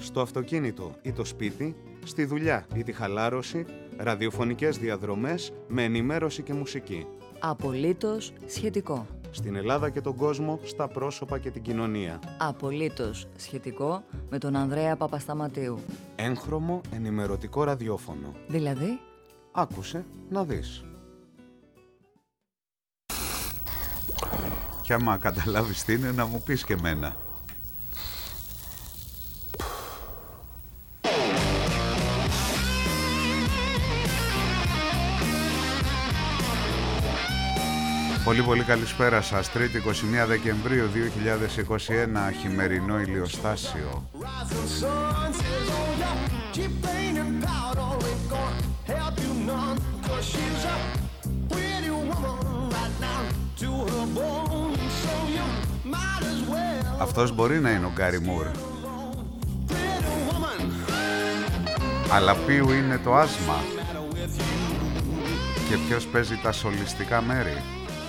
στο αυτοκίνητο ή το σπίτι, στη δουλειά ή τη χαλάρωση, ραδιοφωνικές διαδρομές με ενημέρωση και μουσική. Απολύτως σχετικό. Στην Ελλάδα και τον κόσμο, στα πρόσωπα και την κοινωνία. Απολύτως σχετικό με τον Ανδρέα Παπασταματίου. Έγχρωμο ενημερωτικό ραδιόφωνο. Δηλαδή, άκουσε να δεις. Κι άμα καταλάβεις τι είναι, να μου πεις και εμένα. Πολύ καλησπέρα σας. Τρίτη 21 Δεκεμβρίου 2021, χειμερινό ηλιοστάσιο. Αυτός μπορεί να είναι ο Γκάρι Μουρ, αλλά ποιου είναι το άσμα και ποιος παίζει τα σολιστικά μέρη.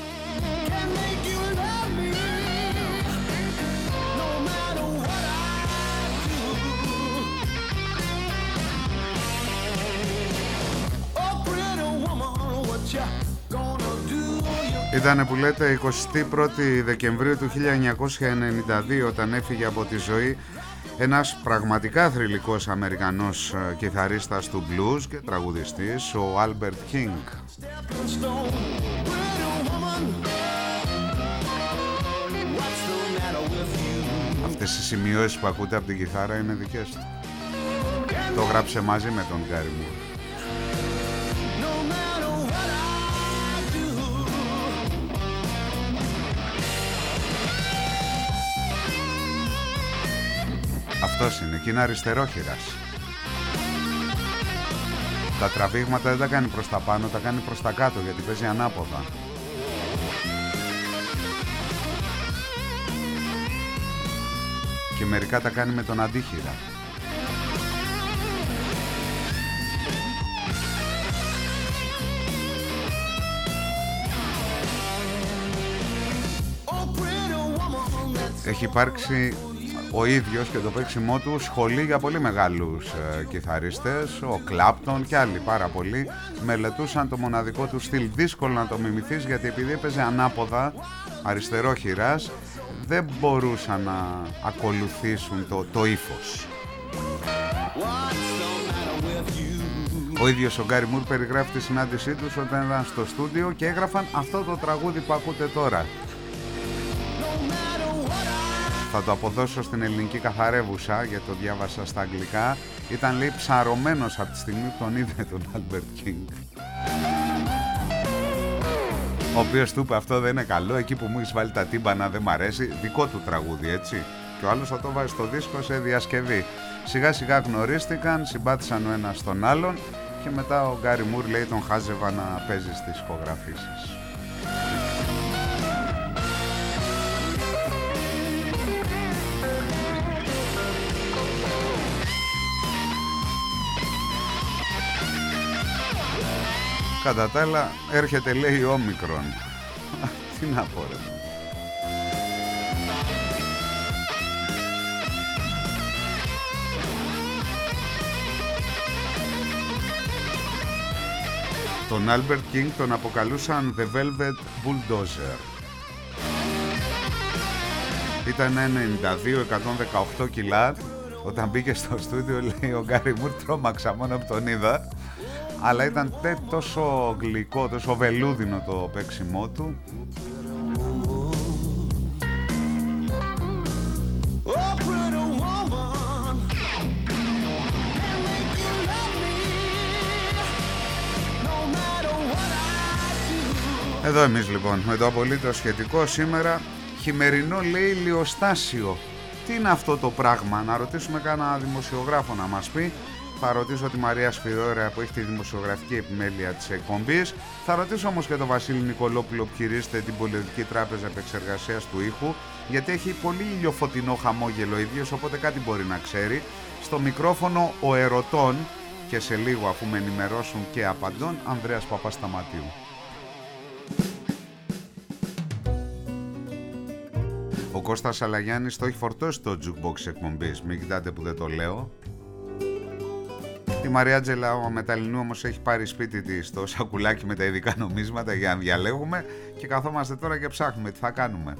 Ήτανε που λέτε 21η Δεκεμβρίου του 1992 όταν έφυγε από τη ζωή ένας πραγματικά θρυλικός Αμερικανός κιθαρίστας του blues και τραγουδιστής, ο Albert King. Αυτές οι σημειώσεις που ακούτε από την κιθάρα είναι δικές του. Το γράψε μαζί με τον Γκάρι Μουρ. Αυτός είναι, και είναι αριστερόχειρας. Τα τραβήγματα δεν τα κάνει προς τα πάνω, τα κάνει προς τα κάτω, γιατί παίζει ανάποδα. Και μερικά τα κάνει με τον αντίχειρα. Έχει υπάρξει ο ίδιος και το παίξιμό του σχολή για πολύ μεγάλους κιθαρίστες. Ο Κλάπτον και άλλοι πάρα πολλοί μελετούσαν το μοναδικό του στυλ. Δύσκολο να το μιμηθείς, γιατί επειδή έπαιζε ανάποδα, αριστερόχειρας, δεν μπορούσαν να ακολουθήσουν το ύφος. Ο ίδιος ο Γκάρι Μουρ περιγράφει τη συνάντησή τους όταν ήταν στο στούντιο και έγραφαν αυτό το τραγούδι που ακούτε τώρα. Θα το αποδώσω στην ελληνική καθαρεύουσα, γιατί το διάβασα στα αγγλικά. Ήταν, λέει, ψαρωμένος από τη στιγμή που τον είδε τον Albert King, ο οποίος του είπε αυτό δεν είναι καλό, εκεί που μου έχεις βάλει τα τύμπανα δεν μ' αρέσει. Δικό του τραγούδι, έτσι. Και ο άλλος θα το βάζει στο δίσκο σε διασκευή. Σιγά σιγά γνωρίστηκαν, συμπάθησαν ο ένας τον άλλον και μετά ο Γκάρι Μουρ, λέει, τον χάζευα να παίζει στις ηχογραφήσεις. Κατά τα άλλα, έρχεται, λέει, ο Όμικρον. Τι να πω, ρε. Τον Albert King τον αποκαλούσαν The Velvet Bulldozer. Ήταν 92, 118 κιλά. Όταν μπήκε στο στούντιο, λέει, ο Γκάρι Μουρ, τρόμαξα μόνο που τον είδα. Αλλά ήταν τόσο γλυκό, τόσο βελούδινο το παίξιμό του. Εδώ εμείς λοιπόν με το απολύτως σχετικό σήμερα. Χειμερινό, λέει, ηλιοστάσιο. Τι είναι αυτό το πράγμα? Να ρωτήσουμε κανένα δημοσιογράφο να μας πει. Θα ρωτήσω τη Μαρία Σφυρόρα που έχει τη δημοσιογραφική επιμέλεια της εκπομπής. Θα ρωτήσω όμως και τον Βασίλη Νικολόπουλο που χειρίζεται την Πολιτική Τράπεζα Επεξεργασίας του Ήχου, γιατί έχει πολύ ηλιοφωτεινό χαμόγελο ίδιος, οπότε κάτι μπορεί να ξέρει. Στο μικρόφωνο ο ερωτών και σε λίγο, αφού με ενημερώσουν και απαντών, Ανδρέας Παπασταματίου. Ο Κώστας Αλαγιάννης το έχει φορτώσει το jukebox εκπομπής, μην κοιτάτε που δεν το λέω. Η Μαριάτζελα ο Μεταλλινού όμως έχει πάρει σπίτι της το σακουλάκι με τα ειδικά νομίσματα για να διαλέγουμε και καθόμαστε τώρα και ψάχνουμε τι θα κάνουμε.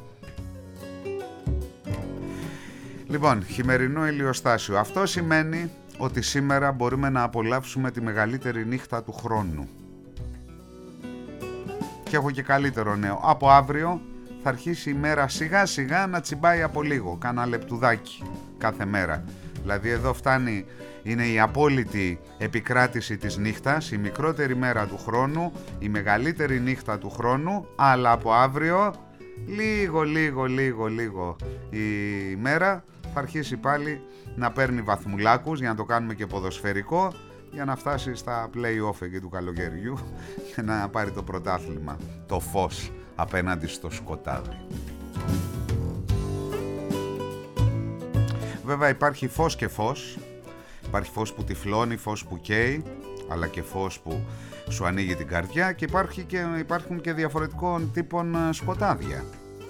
Λοιπόν, χειμερινό ηλιοστάσιο. Αυτό σημαίνει ότι σήμερα μπορούμε να απολαύσουμε τη μεγαλύτερη νύχτα του χρόνου. Και έχω και καλύτερο νέο. Από αύριο θα αρχίσει η μέρα σιγά σιγά να τσιμπάει από λίγο, κάνα λεπτουδάκι κάθε μέρα. Δηλαδή εδώ φτάνει, είναι η απόλυτη επικράτηση της νύχτας, η μικρότερη μέρα του χρόνου, η μεγαλύτερη νύχτα του χρόνου, αλλά από αύριο λίγο η μέρα θα αρχίσει πάλι να παίρνει βαθμουλάκους για να το κάνουμε και ποδοσφαιρικό, για να φτάσει στα play-off εκεί του καλοκαιριού και να πάρει το πρωτάθλημα, το φως απέναντι στο σκοτάδι. Βέβαια υπάρχει φως και φως. Υπάρχει φως που τυφλώνει, φως που καίει, αλλά και φως που σου ανοίγει την καρδιά, και υπάρχουν και διαφορετικών τύπων σκοτάδια.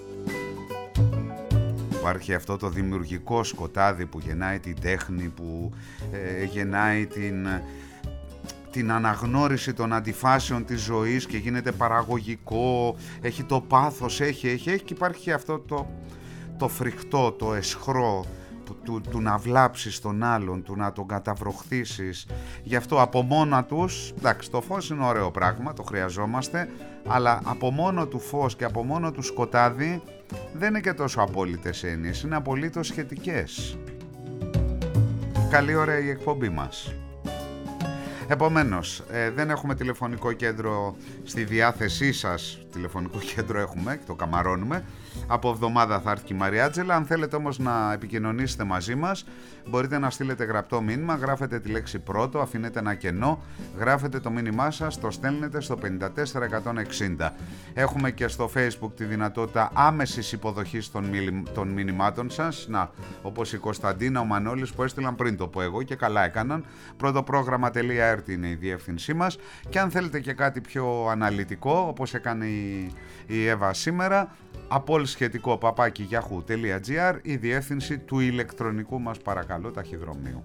Υπάρχει αυτό το δημιουργικό σκοτάδι που γεννάει την τέχνη, που γεννάει την αναγνώριση των αντιφάσεων της ζωής και γίνεται παραγωγικό, έχει το πάθος, έχει και υπάρχει αυτό το φρικτό, το αισχρό, του να βλάψεις τον άλλον, του να τον καταβροχθήσεις. Γι' αυτό από μόνα τους, εντάξει, το φως είναι ωραίο πράγμα, το χρειαζόμαστε, αλλά από μόνο του φως και από μόνο του σκοτάδι δεν είναι και τόσο απόλυτες έννοιες, είναι απολύτως σχετικές. Καλή ώρα η εκπομπή μας. Επομένως, δεν έχουμε τηλεφωνικό κέντρο στη διάθεσή σας. Τηλεφωνικό κέντρο έχουμε και το καμαρώνουμε. Από εβδομάδα θα έρθει η Μαριάτζελα. Αν θέλετε όμως να επικοινωνήσετε μαζί μας, μπορείτε να στείλετε γραπτό μήνυμα. Γράφετε τη λέξη πρώτο, αφήνετε ένα κενό, γράφετε το μήνυμά σας, το στέλνετε στο 54160. Έχουμε και στο Facebook τη δυνατότητα άμεσης υποδοχής των μηνυμάτων σας. Να, όπως η Κωνσταντίνα, ο Μανώλης που έστειλαν πριν το πω εγώ και καλά έκαναν. Πρωτοπρόγραμμα.rt είναι η διεύθυνσή μας. Και αν θέλετε και κάτι πιο αναλυτικό, όπως έκανε η Εύα σήμερα, απολυσχετικό @yahoo.gr, η διεύθυνση του ηλεκτρονικού μας παρακαλώ ταχυδρομείου.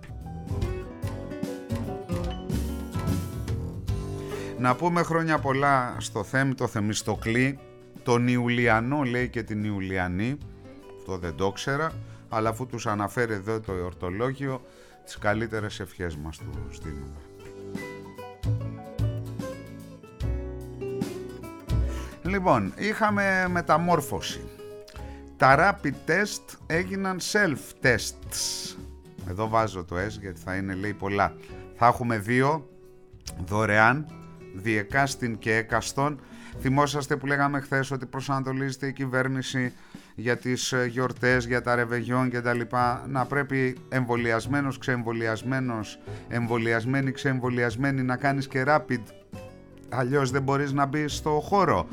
Να πούμε χρόνια πολλά στο Θέμη, το Θεμιστοκλή, τον Ιουλιανό λέει και την Ιουλιανή, αυτό δεν το ξέρα, αλλά αφού τους αναφέρει εδώ το εορτολόγιο, τις καλύτερες ευχές μας του στείλουμε. Λοιπόν, είχαμε μεταμόρφωση. Τα rapid test έγιναν self-tests. Εδώ βάζω το S γιατί θα είναι, λέει, πολλά. Θα έχουμε 2 δωρεάν, διεκάστην και έκαστον. Θυμόσαστε που λέγαμε χθες ότι προσανατολίζεται η κυβέρνηση για τις γιορτές, για τα ρεβεγιόν και τα λοιπά, να πρέπει εμβολιασμένος, ξεεμβολιασμένος, εμβολιασμένη, ξεεμβολιασμένη να κάνεις και rapid, αλλιώς δεν μπορείς να μπεις στο χώρο.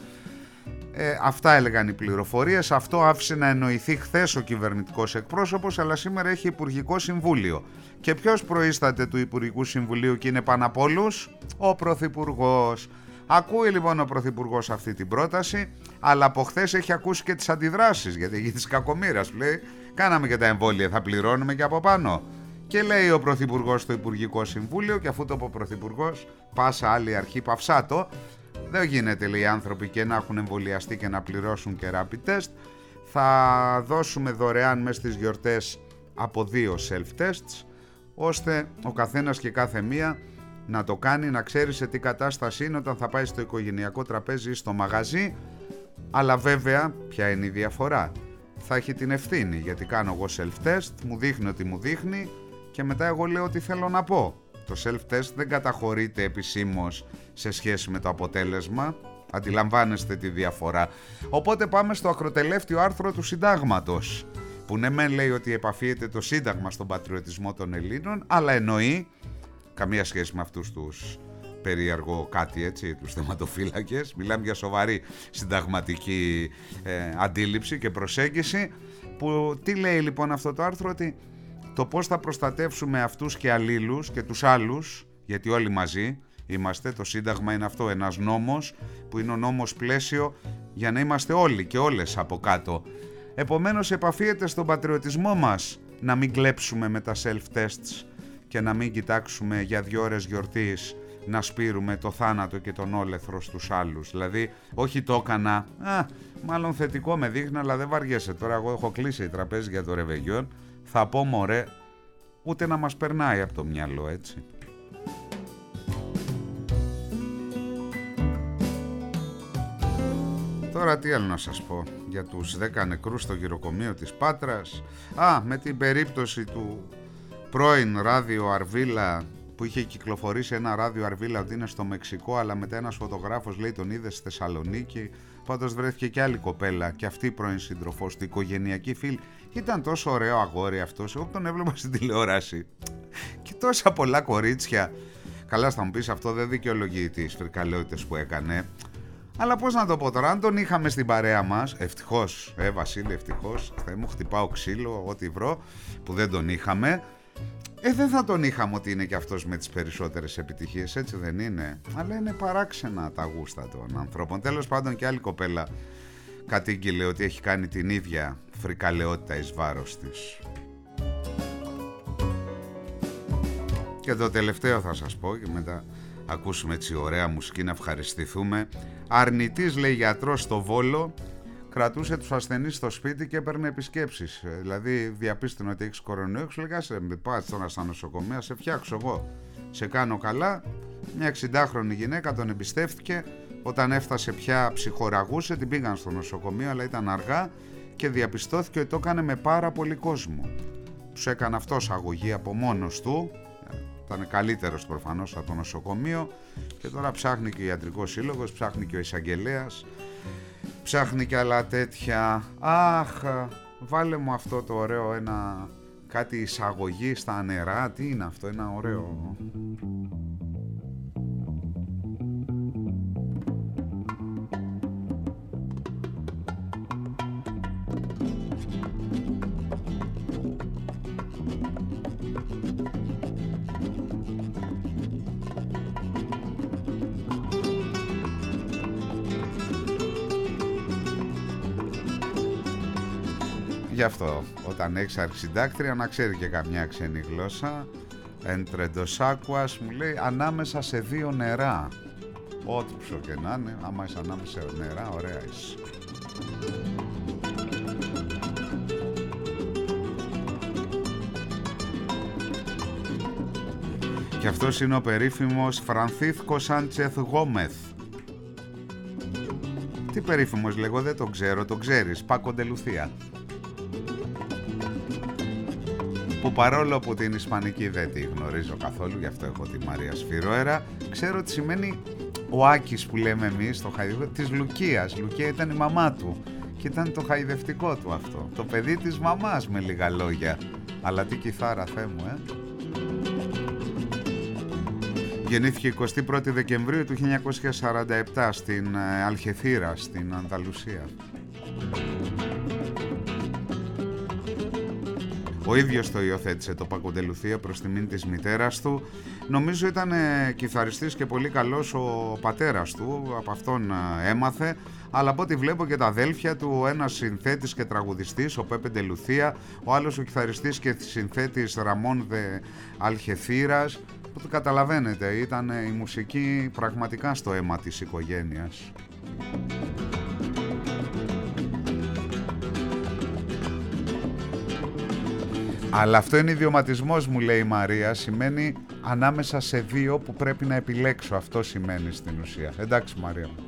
Αυτά έλεγαν οι πληροφορίες, αυτό άφησε να εννοηθεί χθες ο κυβερνητικός εκπρόσωπος, αλλά σήμερα έχει Υπουργικό Συμβούλιο. Και ποιος προείσταται του Υπουργικού Συμβουλίου και είναι πάνω απ' όλους? Ο Πρωθυπουργός. Ακούει λοιπόν ο Πρωθυπουργός αυτή την πρόταση, αλλά από χθες έχει ακούσει και τις αντιδράσεις, γιατί έχει της κακομοίρας, λέει, κάναμε και τα εμβόλια, θα πληρώνουμε και από πάνω. Και λέει ο Πρωθυπουργός στο Υπουργικό Συμβούλιο, και αφού το είπε ο Πρωθυπουργός, πάσα άλλη αρχή παυσάτο, δεν γίνεται, λέει, οι άνθρωποι και να έχουν εμβολιαστεί και να πληρώσουν και rapid test. Θα δώσουμε δωρεάν μέσα στις γιορτές από 2 self-tests, ώστε ο καθένας και κάθε μία να το κάνει, να ξέρει σε τι κατάσταση είναι όταν θα πάει στο οικογενειακό τραπέζι ή στο μαγαζί. Αλλά βέβαια, ποια είναι η διαφορά? Θα έχει την ευθύνη, γιατί κάνω εγώ self-test, μου δείχνει ότι μου δείχνει και μετά εγώ λέω τι θέλω να πω. Το self-test δεν καταχωρείται επισήμως σε σχέση με το αποτέλεσμα. Αντιλαμβάνεστε τη διαφορά. Οπότε πάμε στο ακροτελεύτιο άρθρο του Συντάγματος, που ναι μεν λέει ότι επαφίεται το Σύνταγμα στον πατριωτισμό των Ελλήνων, αλλά εννοεί, καμία σχέση με αυτούς τους περίεργο κάτι, έτσι, τους θεματοφύλακες, μιλάμε για σοβαρή συνταγματική αντίληψη και προσέγγιση, που τι λέει λοιπόν αυτό το άρθρο? Ότι το πώς θα προστατεύσουμε αυτούς και αλλήλους και τους άλλους, γιατί όλοι μαζί είμαστε, το Σύνταγμα είναι αυτό, ένας νόμος που είναι ο νόμος πλαίσιο για να είμαστε όλοι και όλες από κάτω Επομένως επαφίεται στον πατριωτισμό μας να μην κλέψουμε με τα self-tests και να μην κοιτάξουμε για 2 ώρες γιορτής να σπείρουμε το θάνατο και τον όλεθρο στους άλλους. Δηλαδή, όχι το έκανα, μάλλον θετικό με δείχνει, αλλά δεν βαριέσαι. Τώρα εγώ έχω κλείσει τραπέζι για το ρεβεγιόν, θα πω μωρέ, ούτε να μας περνάει από το μυαλό, έτσι. Τώρα τι άλλο να σας πω για τους 10 νεκρούς στο γυροκομείο της Πάτρας. Με την περίπτωση του πρώην ράδιο Αρβίλα, που είχε κυκλοφορήσει ένα ράδιο Αρβίλα ότι είναι στο Μεξικό, αλλά μετά ένας φωτογράφος λέει τον είδε στη Θεσσαλονίκη. Πάντως βρέθηκε και άλλη κοπέλα, και αυτή πρώην σύντροφός του, οικογενειακή φίλη. Ήταν τόσο ωραίο αγόρι αυτός, εγώ τον έβλεπα στην τηλεόραση. Και τόσα πολλά κορίτσια. Καλά, θα μου πεις, αυτό δεν δικαιολογεί τις φρικαλαιότητες που έκανε. Αλλά πώς να το πω τώρα, αν τον είχαμε στην παρέα μας, ευτυχώς, Βασίλη, ευτυχώς, θα μου χτυπάω ξύλο, ό,τι βρω, που δεν τον είχαμε. Δεν θα τον είχαμε ότι είναι και αυτός με τις περισσότερες επιτυχίες, έτσι δεν είναι? Αλλά είναι παράξενα τα γούστα των ανθρώπων. Τέλος πάντων, και άλλη κοπέλα κατήγγειλε ότι έχει κάνει την ίδια φρικαλαιότητα εις βάρος της. Και το τελευταίο θα σας πω και μετά ακούσουμε έτσι ωραία μουσική να ευχαριστηθούμε. Αρνητής, λέει, γιατρός στο Βόλο, κρατούσε τους ασθενείς στο σπίτι και έπαιρνε επισκέψεις. Δηλαδή διαπίστωνε ότι έχεις κορονοϊό, σου λέγα σε πας τώρα στα νοσοκομεία, σε φτιάξω εγώ, σε κάνω καλά. Μια 60χρονη γυναίκα τον εμπιστεύτηκε. Όταν έφτασε πια ψυχοραγούσε, την πήγαν στο νοσοκομείο, αλλά ήταν αργά και διαπιστώθηκε ότι το έκανε με πάρα πολύ κόσμο. Τους έκανε αυτός αγωγή από μόνος του. Ήταν καλύτερος προφανώς από το νοσοκομείο και τώρα ψάχνει και ο Ιατρικός Σύλλογος, ψάχνει και ο Εισαγγελέας, ψάχνει και άλλα τέτοια. Βάλε μου αυτό το ωραίο, κάτι εισαγωγή στα νερά, τι είναι αυτό, ένα ωραίο... Γι' αυτό όταν έχεις αρχισυντάκτρια να ξέρει και καμιά ξένη γλώσσα. Entre dos aguas, μου λέει, ανάμεσα σε 2 νερά. Ό,τι ψω και να είναι, άμα είσαι ανάμεσα σε νερά, ωραία είσαι. Και αυτός είναι ο περίφημος Φρανθίσκο Σάντσεθ Γόμεθ. Τι περίφημος λέγω, δεν τον ξέρω, τον ξέρεις, Πάκο ντε Λουθία. Που παρόλο που την ισπανική δεν τη γνωρίζω καθόλου, γι' αυτό έχω τη Μαρία Σφυρόερα, ξέρω ότι σημαίνει ο Άκης που λέμε εμείς, το χαϊδευτικό της Λουκίας. Λουκία ήταν η μαμά του και ήταν το χαϊδευτικό του αυτό. Το παιδί της μαμάς, με λίγα λόγια. Αλλά τι κιθάρα, Θεέ μου, Γεννήθηκε 21η Δεκεμβρίου του 1947 στην Αλχεθήρα, στην Ανδαλουσία. Ο ίδιος το υιοθέτησε το Πάκο ντε Λουθία προς τιμήν της μητέρας του. Νομίζω ήταν κιθαριστής και πολύ καλός ο πατέρας του, από αυτόν έμαθε. Αλλά από ό,τι βλέπω και τα αδέλφια του, ένας συνθέτης και τραγουδιστής, ο Πέπε ντε Λουθία, ο άλλος ο κιθαριστής και συνθέτης Ραμόν δε Αλχεθήρας. Που το καταλαβαίνετε, ήταν η μουσική πραγματικά στο αίμα της οικογένειας. Αλλά αυτό είναι ιδιωματισμός, μου λέει η Μαρία, σημαίνει ανάμεσα σε 2 που πρέπει να επιλέξω, αυτό σημαίνει στην ουσία. Εντάξει, Μαρία μου.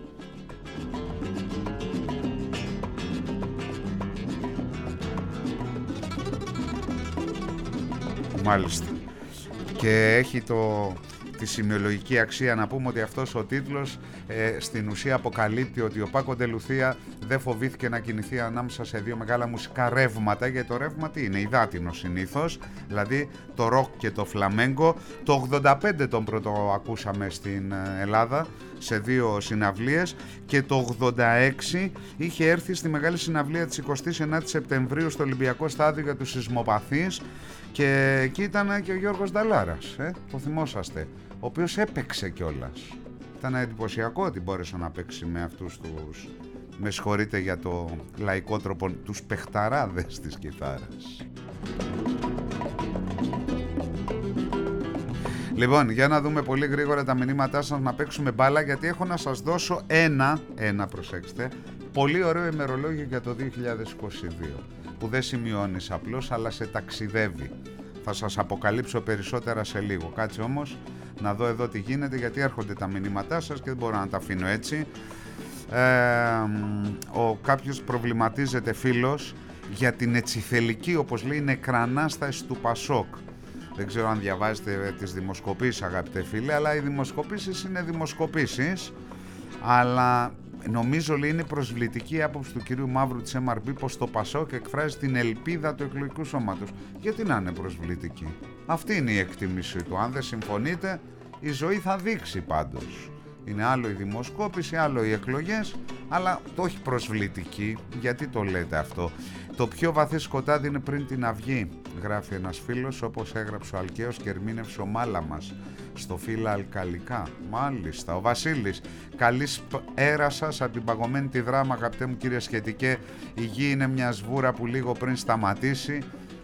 Μάλιστα. Και έχει τη σημειολογική αξία να πούμε ότι αυτός ο τίτλος στην ουσία αποκαλύπτει ότι ο Πάκο ντε Λουθία δεν φοβήθηκε να κινηθεί ανάμεσα σε 2 μεγάλα μουσικά ρεύματα, γιατί το ρεύμα τι είναι, υδάτινο συνήθως, δηλαδή το ροκ και το φλαμέγκο. Το 85 τον πρώτο ακούσαμε στην Ελλάδα σε 2 συναυλίες και το 86 είχε έρθει στη μεγάλη συναυλία της 29 Σεπτεμβρίου στο Ολυμπιακό Στάδιο για τους σεισμοπαθείς και εκεί ήταν και ο Γιώργος Νταλάρας, το θυμόσαστε, ο οποίος έπαιξε κιόλας. Ήταν εντυπωσιακό ότι μπόρεσε να παίξει με αυτούς τους με συγχωρείτε για το λαϊκό τρόπο, τους παιχταράδες της κιθάρας. Λοιπόν, για να δούμε πολύ γρήγορα τα μηνύματά σας, να παίξουμε μπάλα, γιατί έχω να σας δώσω ένα, προσέξτε, πολύ ωραίο ημερολόγιο για το 2022, που δεν σημειώνεις απλώς, αλλά σε ταξιδεύει. Θα σας αποκαλύψω περισσότερα σε λίγο. Κάτσε όμως να δω εδώ τι γίνεται, γιατί έρχονται τα μηνύματά σας και δεν μπορώ να τα αφήνω έτσι. Κάποιος προβληματίζεται, φίλος, για την ετσιθελική, όπως λέει, νεκρανάσταση του Πασόκ. Δεν ξέρω αν διαβάζετε τις δημοσκοπήσεις, αγαπητέ φίλε, αλλά οι δημοσκοπήσεις είναι δημοσκοπήσεις. Αλλά νομίζω, λέει, είναι προσβλητική η άποψη του κυρίου Μαύρου της MRB πως το Πασόκ εκφράζει την ελπίδα του εκλογικού σώματος. Γιατί να είναι προσβλητική? Αυτή είναι η εκτίμηση του. Αν δεν συμφωνείτε, η ζωή θα δείξει πάντως. Είναι άλλο η δημοσκόπηση, άλλο οι εκλογές, αλλά το όχι προσβλητική. Γιατί το λέτε αυτό? Το πιο βαθύ σκοτάδι είναι πριν την αυγή, γράφει ένας φίλος, όπως έγραψε ο Αλκαίος και ερμήνευσε ο Μάλαμας στο φύλλα αλκαλικά. Μάλιστα. Ο Βασίλης, καλή έρα σας από την παγωμένη τη Δράμα, αγαπητέ μου κύριε Σχετικέ. Η γη είναι μια σβούρα που λίγο πριν σταματήσει.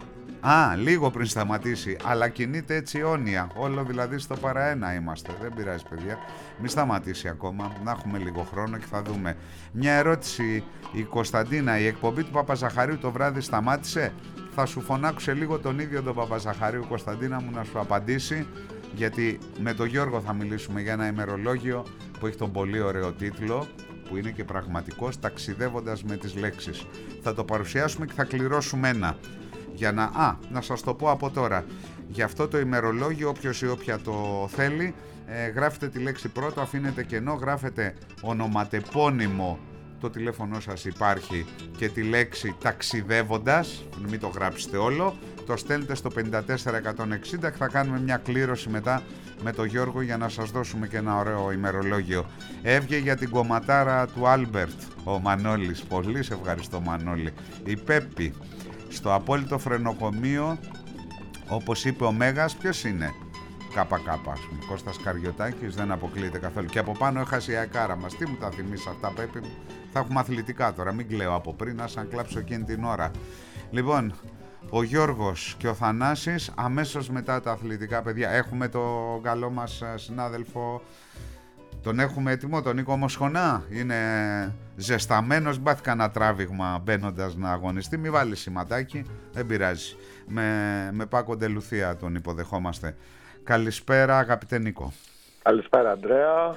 Λίγο πριν σταματήσει, αλλά κινείται έτσι αιώνια. Όλο δηλαδή στο παραένα είμαστε. Δεν πειράζει, παιδιά. Μην σταματήσει ακόμα. Να έχουμε λίγο χρόνο και θα δούμε. Μια ερώτηση, η Κωνσταντίνα. Η εκπομπή του Παπαζαχαρίου το βράδυ σταμάτησε? Θα σου φωνάξω λίγο τον ίδιο τον Παπαζαχαρίου, Κωνσταντίνα μου, να σου απαντήσει. Γιατί με τον Γιώργο θα μιλήσουμε για ένα ημερολόγιο που έχει τον πολύ ωραίο τίτλο, που είναι και πραγματικός, ταξιδεύοντας με τις λέξεις. Θα το παρουσιάσουμε και θα κληρώσουμε ένα. Για να σας το πω από τώρα, για αυτό το ημερολόγιο, όποιος ή όποια το θέλει, γράφετε τη λέξη πρώτο, αφήνετε κενό, γράφετε ονοματεπώνυμο, το τηλέφωνο σας υπάρχει, και τη λέξη ταξιδεύοντας, μην το γράψετε όλο, το στέλνετε στο 54160 και θα κάνουμε μια κλήρωση μετά με τον Γιώργο για να σας δώσουμε και ένα ωραίο ημερολόγιο. Έβγε για την κομματάρα του Άλμπερτ ο Μανώλης, πολύ σε ευχαριστώ Μανώλη. Η Πέπη, στο απόλυτο φρενοκομείο, όπως είπε ο Μέγας, ποιος είναι? ΚΚ, ας πούμε, Κώστας Καριωτάκης, δεν αποκλείεται καθόλου. Και από πάνω έχασε η αεκάρα μας. Τι μου τα θυμίσεις αυτά, Πέπη? Θα έχουμε αθλητικά τώρα, μην κλαίω από πριν, σαν κλάψω εκείνη την ώρα. Λοιπόν, ο Γιώργος και ο Θανάσης αμέσως μετά τα αθλητικά, παιδιά. Έχουμε το καλό μας συνάδελφο, τον έχουμε έτοιμο, τον Νίκο Μοσχονά. Είναι ζεσταμένος, μπάθει κανένα τράβηγμα μπαίνοντας να αγωνιστεί. Μη βάλει σηματάκι, δεν πειράζει. Με Πάκο Ντελουθία τον υποδεχόμαστε. Καλησπέρα, αγαπητέ Νίκο. Καλησπέρα, Ανδρέα.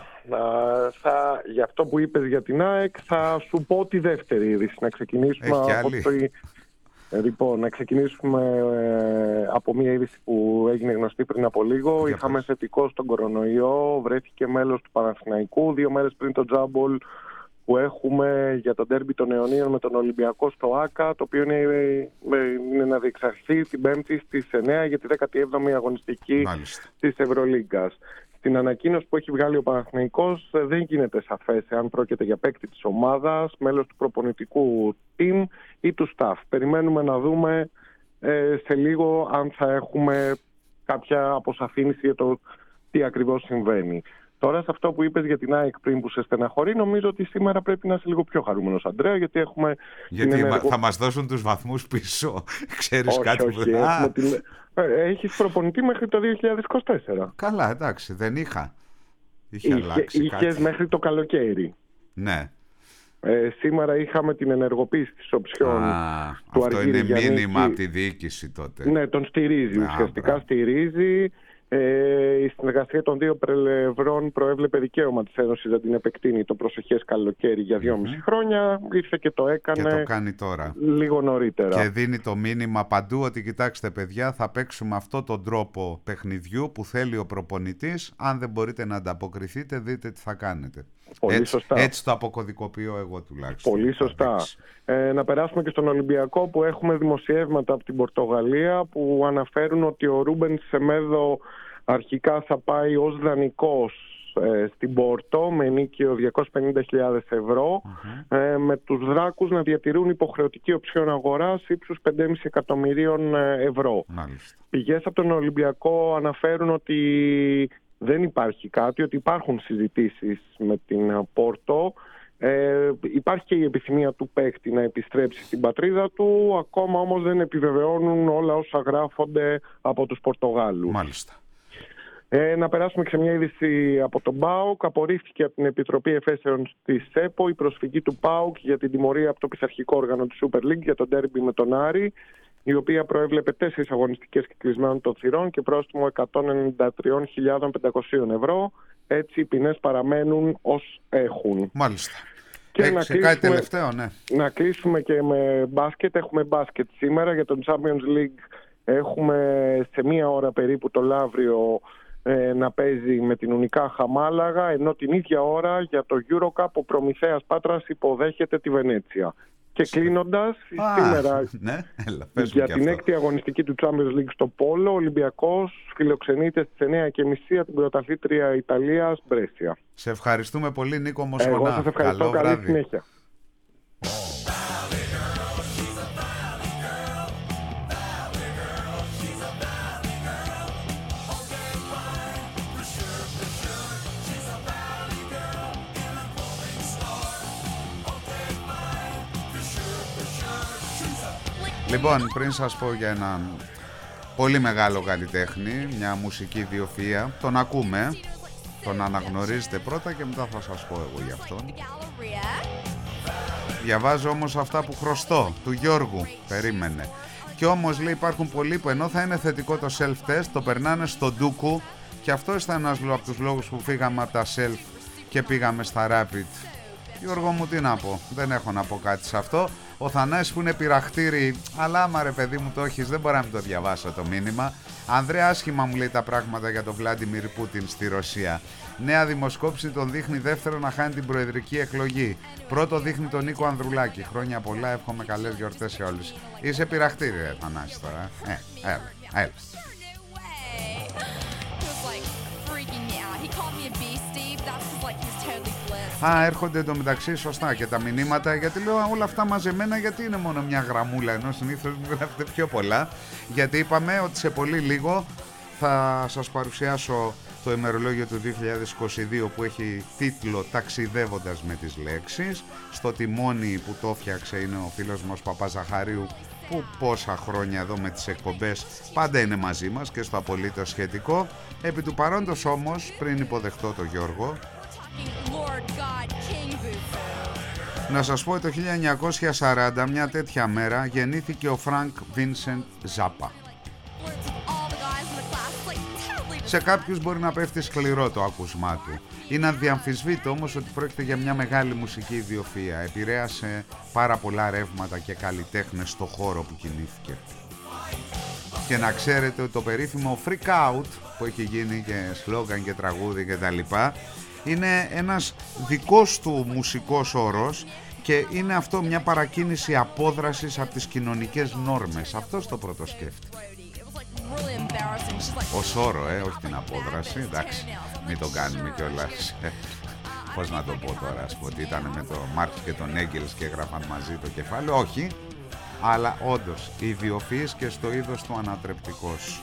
Για αυτό που είπες για την ΑΕΚ θα σου πω τη δεύτερη είδηση. Να ξεκινήσουμε να ξεκινήσουμε από μια είδηση που έγινε γνωστή πριν από λίγο. Είχαμε θετικό στον κορονοϊό, βρέθηκε μέλος του Παναθηναϊκού 2 μέρες πριν το τζάμπολ που έχουμε για το ντέρμπι των αιωνίων με τον Ολυμπιακό στο ΆΚΑ, το οποίο είναι να διεξαχθεί την Πέμπτη στις 9 για τη 17η αγωνιστική της Ευρωλίγκας. Στην ανακοίνωση που έχει βγάλει ο Παναθηναϊκός δεν γίνεται σαφές αν πρόκειται για παίκτη της ομάδας, μέλος του προπονητικού team ή του staff. Περιμένουμε να δούμε σε λίγο αν θα έχουμε κάποια αποσαφήνιση για το τι ακριβώς συμβαίνει. Τώρα, σε αυτό που είπες για την ΑΕΚ πριν που σε στεναχωρεί, νομίζω ότι σήμερα πρέπει να είσαι λίγο πιο χαρούμενος, Αντρέα, γιατί έχουμε... Γιατί θα μας δώσουν τους βαθμούς πίσω, ξέρεις κάτι που... Έχεις προπονητή μέχρι το 2024. Καλά, εντάξει, δεν είχα. Είχε αλλάξει είχες κάτι μέχρι το καλοκαίρι. Ναι. Σήμερα είχαμε την ενεργοποίηση της οψιών του Αργύρη. Αυτό είναι μήνυμα από τη διοίκηση τότε. Ναι, τον στηρίζει, ουσιαστικά στηρίζει. Η συνεργασία των δύο πλευρών προέβλεπε δικαίωμα της Ένωσης να την επεκτείνει το προσεχές καλοκαίρι για 2,5 χρόνια. Ήρθε και το έκανε. Και το κάνει τώρα. Λίγο νωρίτερα. Και δίνει το μήνυμα παντού ότι κοιτάξτε, παιδιά, θα παίξουμε αυτόν τον τρόπο παιχνιδιού που θέλει ο προπονητής. Αν δεν μπορείτε να ανταποκριθείτε, δείτε τι θα κάνετε. Έτσι το αποκωδικοποιώ εγώ τουλάχιστον. Πολύ σωστά. Να περάσουμε και στον Ολυμπιακό, που έχουμε δημοσιεύματα από την Πορτογαλία που αναφέρουν ότι ο Ρούμπεν Σεμέδο αρχικά θα πάει ως δανεικός στην Πόρτο με ενίκιο 250.000 ευρώ, με τους Δράκους να διατηρούν υποχρεωτική οψιόν αγοράς ύψους 5,5 εκατομμυρίων ευρώ. Μάλιστα. Πηγές από τον Ολυμπιακό αναφέρουν ότι δεν υπάρχει κάτι, ότι υπάρχουν συζητήσεις με την Πόρτο Υπάρχει και η επιθυμία του παίκτη να επιστρέψει στην πατρίδα του, ακόμα όμως δεν επιβεβαιώνουν όλα όσα γράφονται από τους Πορτογάλους. Μάλιστα. Να περάσουμε και σε μια είδηση από τον ΠΑΟΚ. Απορρίφθηκε από την Επιτροπή Εφέσεων της ΣΕΠΟ η προσφυγή του ΠΑΟΚ για την τιμωρία από το πειθαρχικό όργανο του Super League για τον ντέρμπι με τον Άρη, η οποία προέβλεπε 4 αγωνιστικές κυκλισμένων των θυρών και πρόστιμο 193.500 ευρώ. Έτσι οι ποινές παραμένουν ως έχουν. Μάλιστα. Και κάτι τελευταίο, ναι. Να κλείσουμε και με μπάσκετ. Έχουμε μπάσκετ σήμερα για τον Champions League. Έχουμε σε 1 ώρα περίπου το Λαύριο να παίζει με την Ουνικάχα Μάλαγα, ενώ την ίδια ώρα για το EuroCup ο Προμηθέας Πάτρας υποδέχεται τη Βενέτσια. Και κλείνοντας, σήμερα ναι, για την 6η αγωνιστική του Champions League στο Πόλο, ο Ολυμπιακός φιλοξενείται στις 9:30 την πρωταθλήτρια Ιταλίας Μπρέσια. Σε ευχαριστούμε πολύ, Νίκο Μοσχονά. Εγώ σας ευχαριστώ. Καλή συνέχεια. Λοιπόν, πριν σας πω για έναν πολύ μεγάλο καλλιτέχνη, μια μουσική ιδιοφυΐα, τον ακούμε, τον αναγνωρίζετε πρώτα και μετά θα σας πω εγώ για αυτόν. Διαβάζω όμως αυτά που χρωστώ, του Γιώργου, περίμενε. Και όμως λέει υπάρχουν πολλοί που ενώ θα είναι θετικό το self-test, το περνάνε στο ντούκου και αυτό ήταν ένας από τους λόγους που φύγαμε από τα self και πήγαμε στα rapid. Γιώργο μου, τι να πω, δεν έχω να πω κάτι σε αυτό. Ο Θανάσης που είναι πειραχτήρι, αλλά άμα ρε παιδί μου το έχεις, δεν μπορώ να μην το διαβάσω το μήνυμα. Ανδρέα, άσχημα μου λέει τα πράγματα για τον Βλάντιμιρ Πούτιν στη Ρωσία. Νέα δημοσκόπηση τον δείχνει δεύτερο να χάνει την προεδρική εκλογή. Πρώτο δείχνει τον Νίκο Ανδρουλάκη. Χρόνια πολλά, εύχομαι καλές γιορτές σε όλους. Είσαι πειραχτήρι ρε Θανάση τώρα. Έλα. Έρχονται εντωμεταξύ σωστά και τα μηνύματα, γιατί λέω όλα αυτά μαζεμένα, γιατί είναι μόνο μια γραμμούλα, ενώ συνήθως μου γράφετε πιο πολλά. Γιατί είπαμε ότι σε πολύ λίγο θα σας παρουσιάσω το ημερολόγιο του 2022 που έχει τίτλο «Ταξιδεύοντας με τις λέξεις». Στο τιμόνι που το φτιάξε είναι ο φίλος μας Παπαζαχαρίου, που πόσα χρόνια εδώ με τις εκπομπές πάντα είναι μαζί μας και στο απολύτως σχετικό. Επί του παρόντος όμως, πριν υποδεχτώ τον Γιώργο, να σας πω ότι το 1940, μια τέτοια μέρα, γεννήθηκε ο Φρανκ Βίνσεντ Ζάπα. Σε κάποιους μπορεί να πέφτει σκληρό το άκουσμά του. Είναι αδιαμφισβήτητο όμως ότι πρόκειται για μια μεγάλη μουσική ιδιοφυΐα. Επηρέασε πάρα πολλά ρεύματα και καλλιτέχνες στο χώρο που κινήθηκε. Και να ξέρετε ότι το περίφημο Freak Out, που έχει γίνει και σλόγγαν και τραγούδι και τα λοιπά, είναι ένας δικός του μουσικός όρος και είναι αυτό μια παρακίνηση απόδρασης από τις κοινωνικές νόρμες. Αυτός το πρώτο σκέφτηκε. Ως όρο, όχι την απόδραση. Εντάξει, μην το κάνουμε κιόλας. Πώς να το πω τώρα, ας πω ότι ήταν με τον Μάρξ και τον Έγγελς και έγραφαν μαζί το κεφάλαιο. Όχι, αλλά όντως ιδιοφυής και στο είδος του ανατρεπτικός.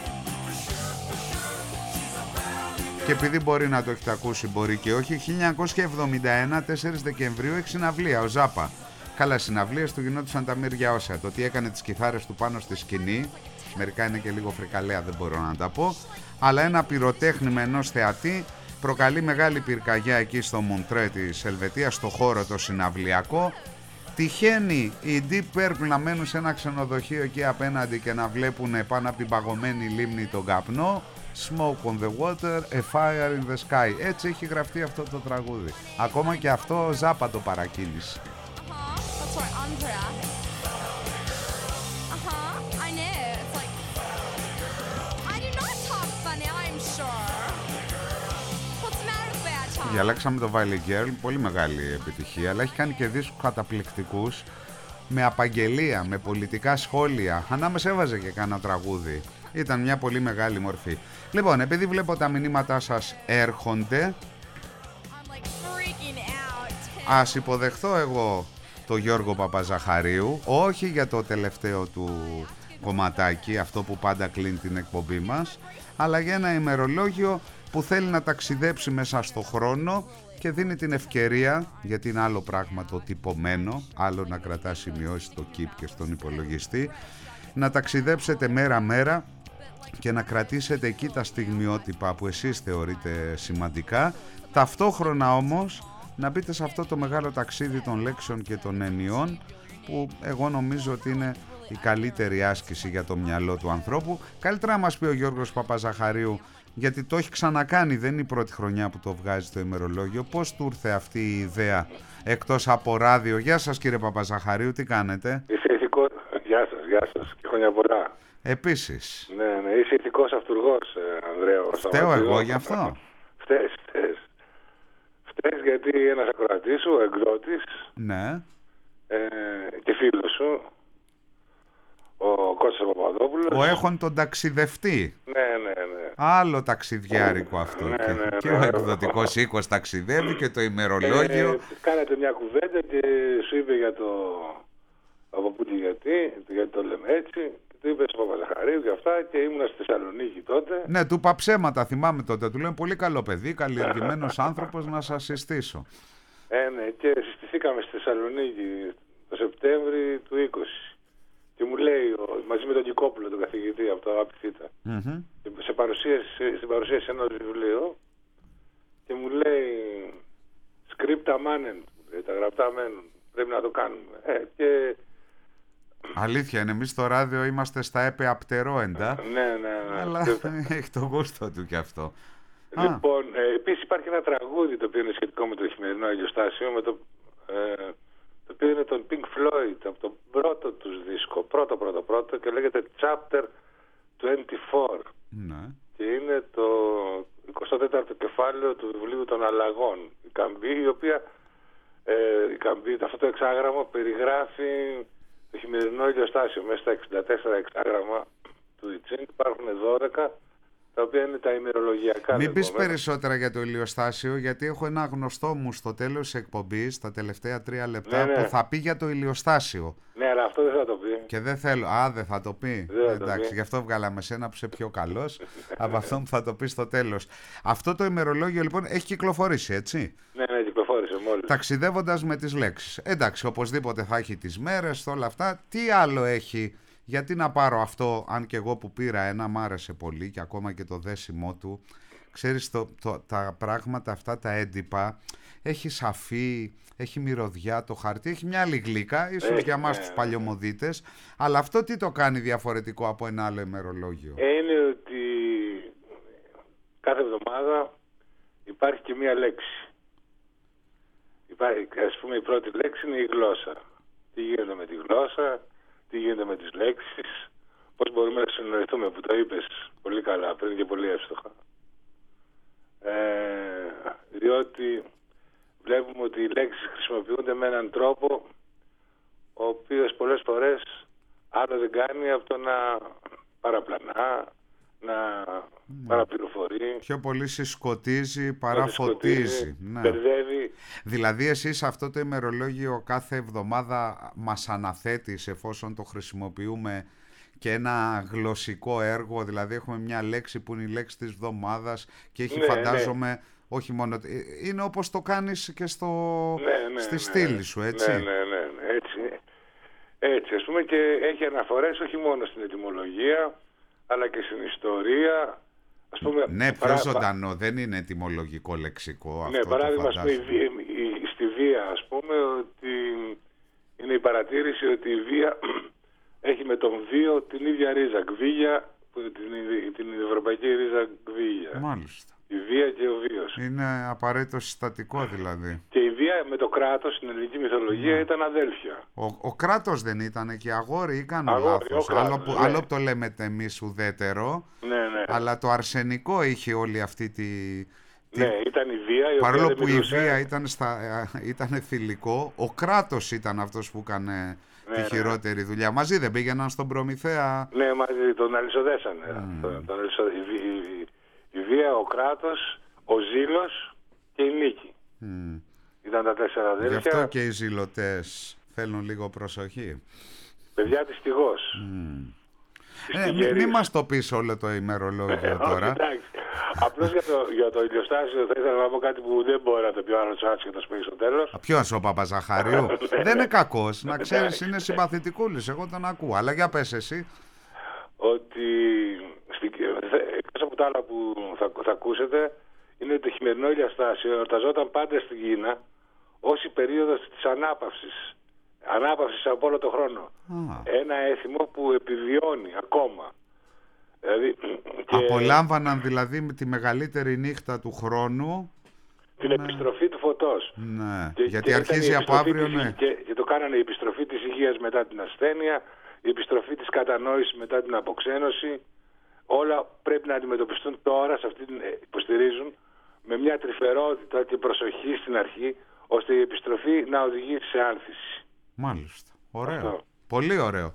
Και επειδή μπορεί να το έχετε ακούσει, μπορεί και όχι, 1971, 4 Δεκεμβρίου, έχει συναυλία ο Ζάπα. Καλά, συναυλίες του γινόντουσαν τα μύρια όσα. Το ότι έκανε τις κιθάρες του πάνω στη σκηνή, μερικά είναι και λίγο φρικαλέα, δεν μπορώ να τα πω, αλλά ένα πυροτέχνημα ενός θεατή προκαλεί μεγάλη πυρκαγιά εκεί στο Μοντρέ της Ελβετίας, στο χώρο το συναυλιακό. Τυχαίνει οι Deep Purple να μένουν σε ένα ξενοδοχείο εκεί απέναντι και να βλέπουν πάνω από την παγωμένη λίμνη τον καπνό. Smoke on the water, a fire in the sky. Έτσι έχει γραφτεί αυτό το τραγούδι. Ακόμα και αυτό ο Ζάπα το παρακίνησε. Διαλέξαμε το Valley Girl, πολύ μεγάλη επιτυχία, αλλά έχει κάνει και δίσκους καταπληκτικούς με απαγγελία, με πολιτικά σχόλια. Ανάμεσα έβαζε και κάνα τραγούδι. Ήταν μια πολύ μεγάλη μορφή. Λοιπόν, επειδή βλέπω τα μηνύματά σας έρχονται, ας υποδεχθώ εγώ το Γιώργο Παπαζαχαρίου, όχι για το τελευταίο του κομματάκι, αυτό που πάντα κλείνει την εκπομπή μας, αλλά για ένα ημερολόγιο που θέλει να ταξιδέψει μέσα στο χρόνο και δίνει την ευκαιρία, γιατί είναι άλλο πράγμα το τυπωμένο, άλλο να κρατά σημειώσεις στο Keep και στον υπολογιστή, να ταξιδέψετε μέρα-μέρα και να κρατήσετε εκεί τα στιγμιότυπα που εσείς θεωρείτε σημαντικά, ταυτόχρονα όμως να μπείτε σε αυτό το μεγάλο ταξίδι των λέξεων και των ενιών, που εγώ νομίζω ότι είναι η καλύτερη άσκηση για το μυαλό του ανθρώπου. Καλύτερα να μας πει ο Γιώργος Παπαζαχαρίου, γιατί το έχει ξανακάνει, δεν είναι η πρώτη χρονιά που το βγάζει το ημερολόγιο, πώς του ήρθε αυτή η ιδέα εκτός από ράδιο? Γεια σας κύριε Παπαζαχαρίου, τι κάνετε? Είσαι ηθικός, γεια σας και χρόνια πολλά. Επίσης. Ναι, είσαι ηθικός αυτουργός, Ανδρέα. Φταίω εγώ γι' αυτό? Φταίς γιατί ένας ακροατής σου, εκδότης, ναι, και φίλος σου, ο Κώστας Παπαδόπουλος. Ο έχων τον ταξιδευτή. Ναι. Άλλο ταξιδιάρικο αυτό. Ναι, και ο εκδοτικός οίκος ταξιδεύει και το ημερολόγιο. Κάνατε μια κουβέντα και σου είπε για το από πού και γιατί το λέμε έτσι. Του είπε στο Παπαζαχαρίου και αυτά και ήμουνα στη Θεσσαλονίκη τότε. Ναι, του είπα ψέματα, θυμάμαι τότε. Του λέω πολύ καλό παιδί, καλλιεργημένος άνθρωπος, να σας συστήσω. Ναι, και συστηθήκαμε στη Θεσσαλονίκη το Σεπτέμβρη του 20. Και μου λέει, μαζί με τον Κικόπουλο, τον καθηγητή από το ΑΠΘΙΤΑ, στην παρουσίαση ενός βιβλίου, και μου λέει, scripta manen, τα γραπτά μένουν, πρέπει να το κάνουμε. Και... Αλήθεια είναι, εμείς στο ράδιο είμαστε στα έπαια πτερόεντα. Ναι. Αλλά έχει το γούστο του κι αυτό. Λοιπόν, επίσης υπάρχει ένα τραγούδι το οποίο είναι σχετικό με το χειμερινό αγιοστάσιο, με το οποίο είναι τον Pink Floyd, από το πρώτο τους δίσκο, πρώτο, και λέγεται Chapter 24. Ναι. Και είναι το 24ο κεφάλαιο του βιβλίου των Αλλαγών. Η καμπή, η οποία αυτό το εξάγραμμα περιγράφει το χειμερινό ηλιοστάσιο. Μέσα στα 64 εξάγραμμα του Ιτσίνγκ υπάρχουν 12, τα οποία είναι τα ημερολογιακά. Μην πεις περισσότερα για το ηλιοστάσιο, γιατί έχω ένα γνωστό μου στο τέλος της εκπομπής, τα τελευταία 3 λεπτά, που θα πει για το ηλιοστάσιο. Ναι, αλλά αυτό δεν θα το πει. Και δεν θέλω. Δεν θα το πει. Εντάξει, γι' αυτό βγάλαμε σένα που είσαι πιο καλός από αυτό που θα το πει στο τέλος. Αυτό το ημερολόγιο λοιπόν έχει κυκλοφορήσει, έτσι? Ναι, κυκλοφόρησε μόλις. Ταξιδεύοντας με τις λέξεις. Εντάξει, οπωσδήποτε θα έχει τις μέρες, όλα αυτά. Τι άλλο έχει? Γιατί να πάρω αυτό, αν και εγώ που πήρα ένα μ' άρεσε πολύ και ακόμα και το δέσιμό του. Ξέρεις, τα πράγματα αυτά τα έντυπα, έχει σαφή, έχει μυρωδιά το χαρτί, έχει μια άλλη γλύκα, ίσως για μας τους παλιωμοδίτες, αλλά αυτό τι το κάνει διαφορετικό από ένα άλλο ημερολόγιο? Είναι ότι κάθε εβδομάδα υπάρχει και μια λέξη. Ας πούμε, η πρώτη λέξη είναι η γλώσσα. Τι γίνεται με τη γλώσσα, τι γίνεται με τις λέξεις, πώς μπορούμε να συνοηθούμε, που το είπες πολύ καλά πριν και πολύ εύστοχα. Διότι βλέπουμε ότι οι λέξεις χρησιμοποιούνται με έναν τρόπο ο οποίος πολλές φορές άλλο δεν κάνει από το να παραπλανά, να παραπληροφορεί. Πιο πολύ συσκοτίζει παρά φωτίζει. Ναι. Μπερδεύει. Δηλαδή εσείς αυτό το ημερολόγιο κάθε εβδομάδα μας αναθέτεις, εφόσον το χρησιμοποιούμε, και ένα γλωσσικό έργο, δηλαδή έχουμε μια λέξη που είναι η λέξη της εβδομάδας και έχει φαντάζομαι όχι μόνο... Είναι όπως το κάνεις και στη στήλη σου, έτσι? Ναι, έτσι ας πούμε, και έχει αναφορές όχι μόνο στην ετυμολογία αλλά και στην ιστορία. Ας πούμε, ναι, πιο ζωντανό, δεν είναι ετυμολογικό λεξικό αυτό. Ναι, παράδειγμα, στη βία, ας πούμε, ότι είναι η παρατήρηση ότι η βία έχει με τον βίο την ίδια ρίζα, γκβίγια, την ευρωπαϊκή ρίζα γκβίγια. Μάλιστα. Η βία και ο βίος. Είναι απαραίτητο συστατικό δηλαδή. Και η βία με το κράτος στην ελληνική μυθολογία ήταν αδέλφια. Ο κράτος δεν ήταν και αγόρι ή κάνω λάθος? Άλλο που το λέμε εμείς ουδέτερο, αλλά το αρσενικό είχε όλη αυτή τη... Ναι, ήταν η βία. Παρόλο που η βία ήταν θηλυκό, ο κράτος ήταν αυτός που έκανε τη χειρότερη δουλειά. Μαζί δεν πήγαιναν στον Προμηθέα? Ναι, μαζί τον αλυσοδέσανε. Η βία, ο κράτος, ο ζήλος και η νίκη. Ήταν τα 4 αδέλφια. Γι' αυτό και οι ζηλωτές θέλουν λίγο προσοχή. Παιδιά της τυγός. Μην μας το πεις όλο το ημερολόγιο τώρα. Απλώς για το ηλιοστάσιο θα ήθελα να πω κάτι που δεν μπορεί να το πει ο Άρνολντ Σβάρτσνεγκερ και το σπίτι στο τέλος. Ποιος, ο Παπαζαχαρίου? Δεν είναι κακός, να ξέρεις, είναι συμπαθητικούλης, εγώ τον ακούω. Αλλά για πες εσύ. Ότι εκτός από τα άλλα που θα ακούσετε, είναι ότι το χειμερινό ηλιοστάσιο εορταζόταν πάντα στην Κίνα ως η περίοδος της ανάπαυσης. Ανάπαυσης από όλο το χρόνο. Ένα έθιμο που επιβιώνει ακόμα. Δηλαδή, απολάμβαναν δηλαδή με τη μεγαλύτερη νύχτα του χρόνου την επιστροφή του φωτός. Ναι, γιατί αρχίζει από αύριο, ναι. Και το κάνανε η επιστροφή της υγείας μετά την ασθένεια, η επιστροφή της κατανόησης μετά την αποξένωση. Όλα πρέπει να αντιμετωπιστούν τώρα, σε αυτή την υποστηρίζουν, με μια τρυφερότητα και προσοχή στην αρχή, ώστε η επιστροφή να οδηγήσει σε άνθηση. Μάλιστα. Ωραίο. Αυτό. Πολύ ωραίο.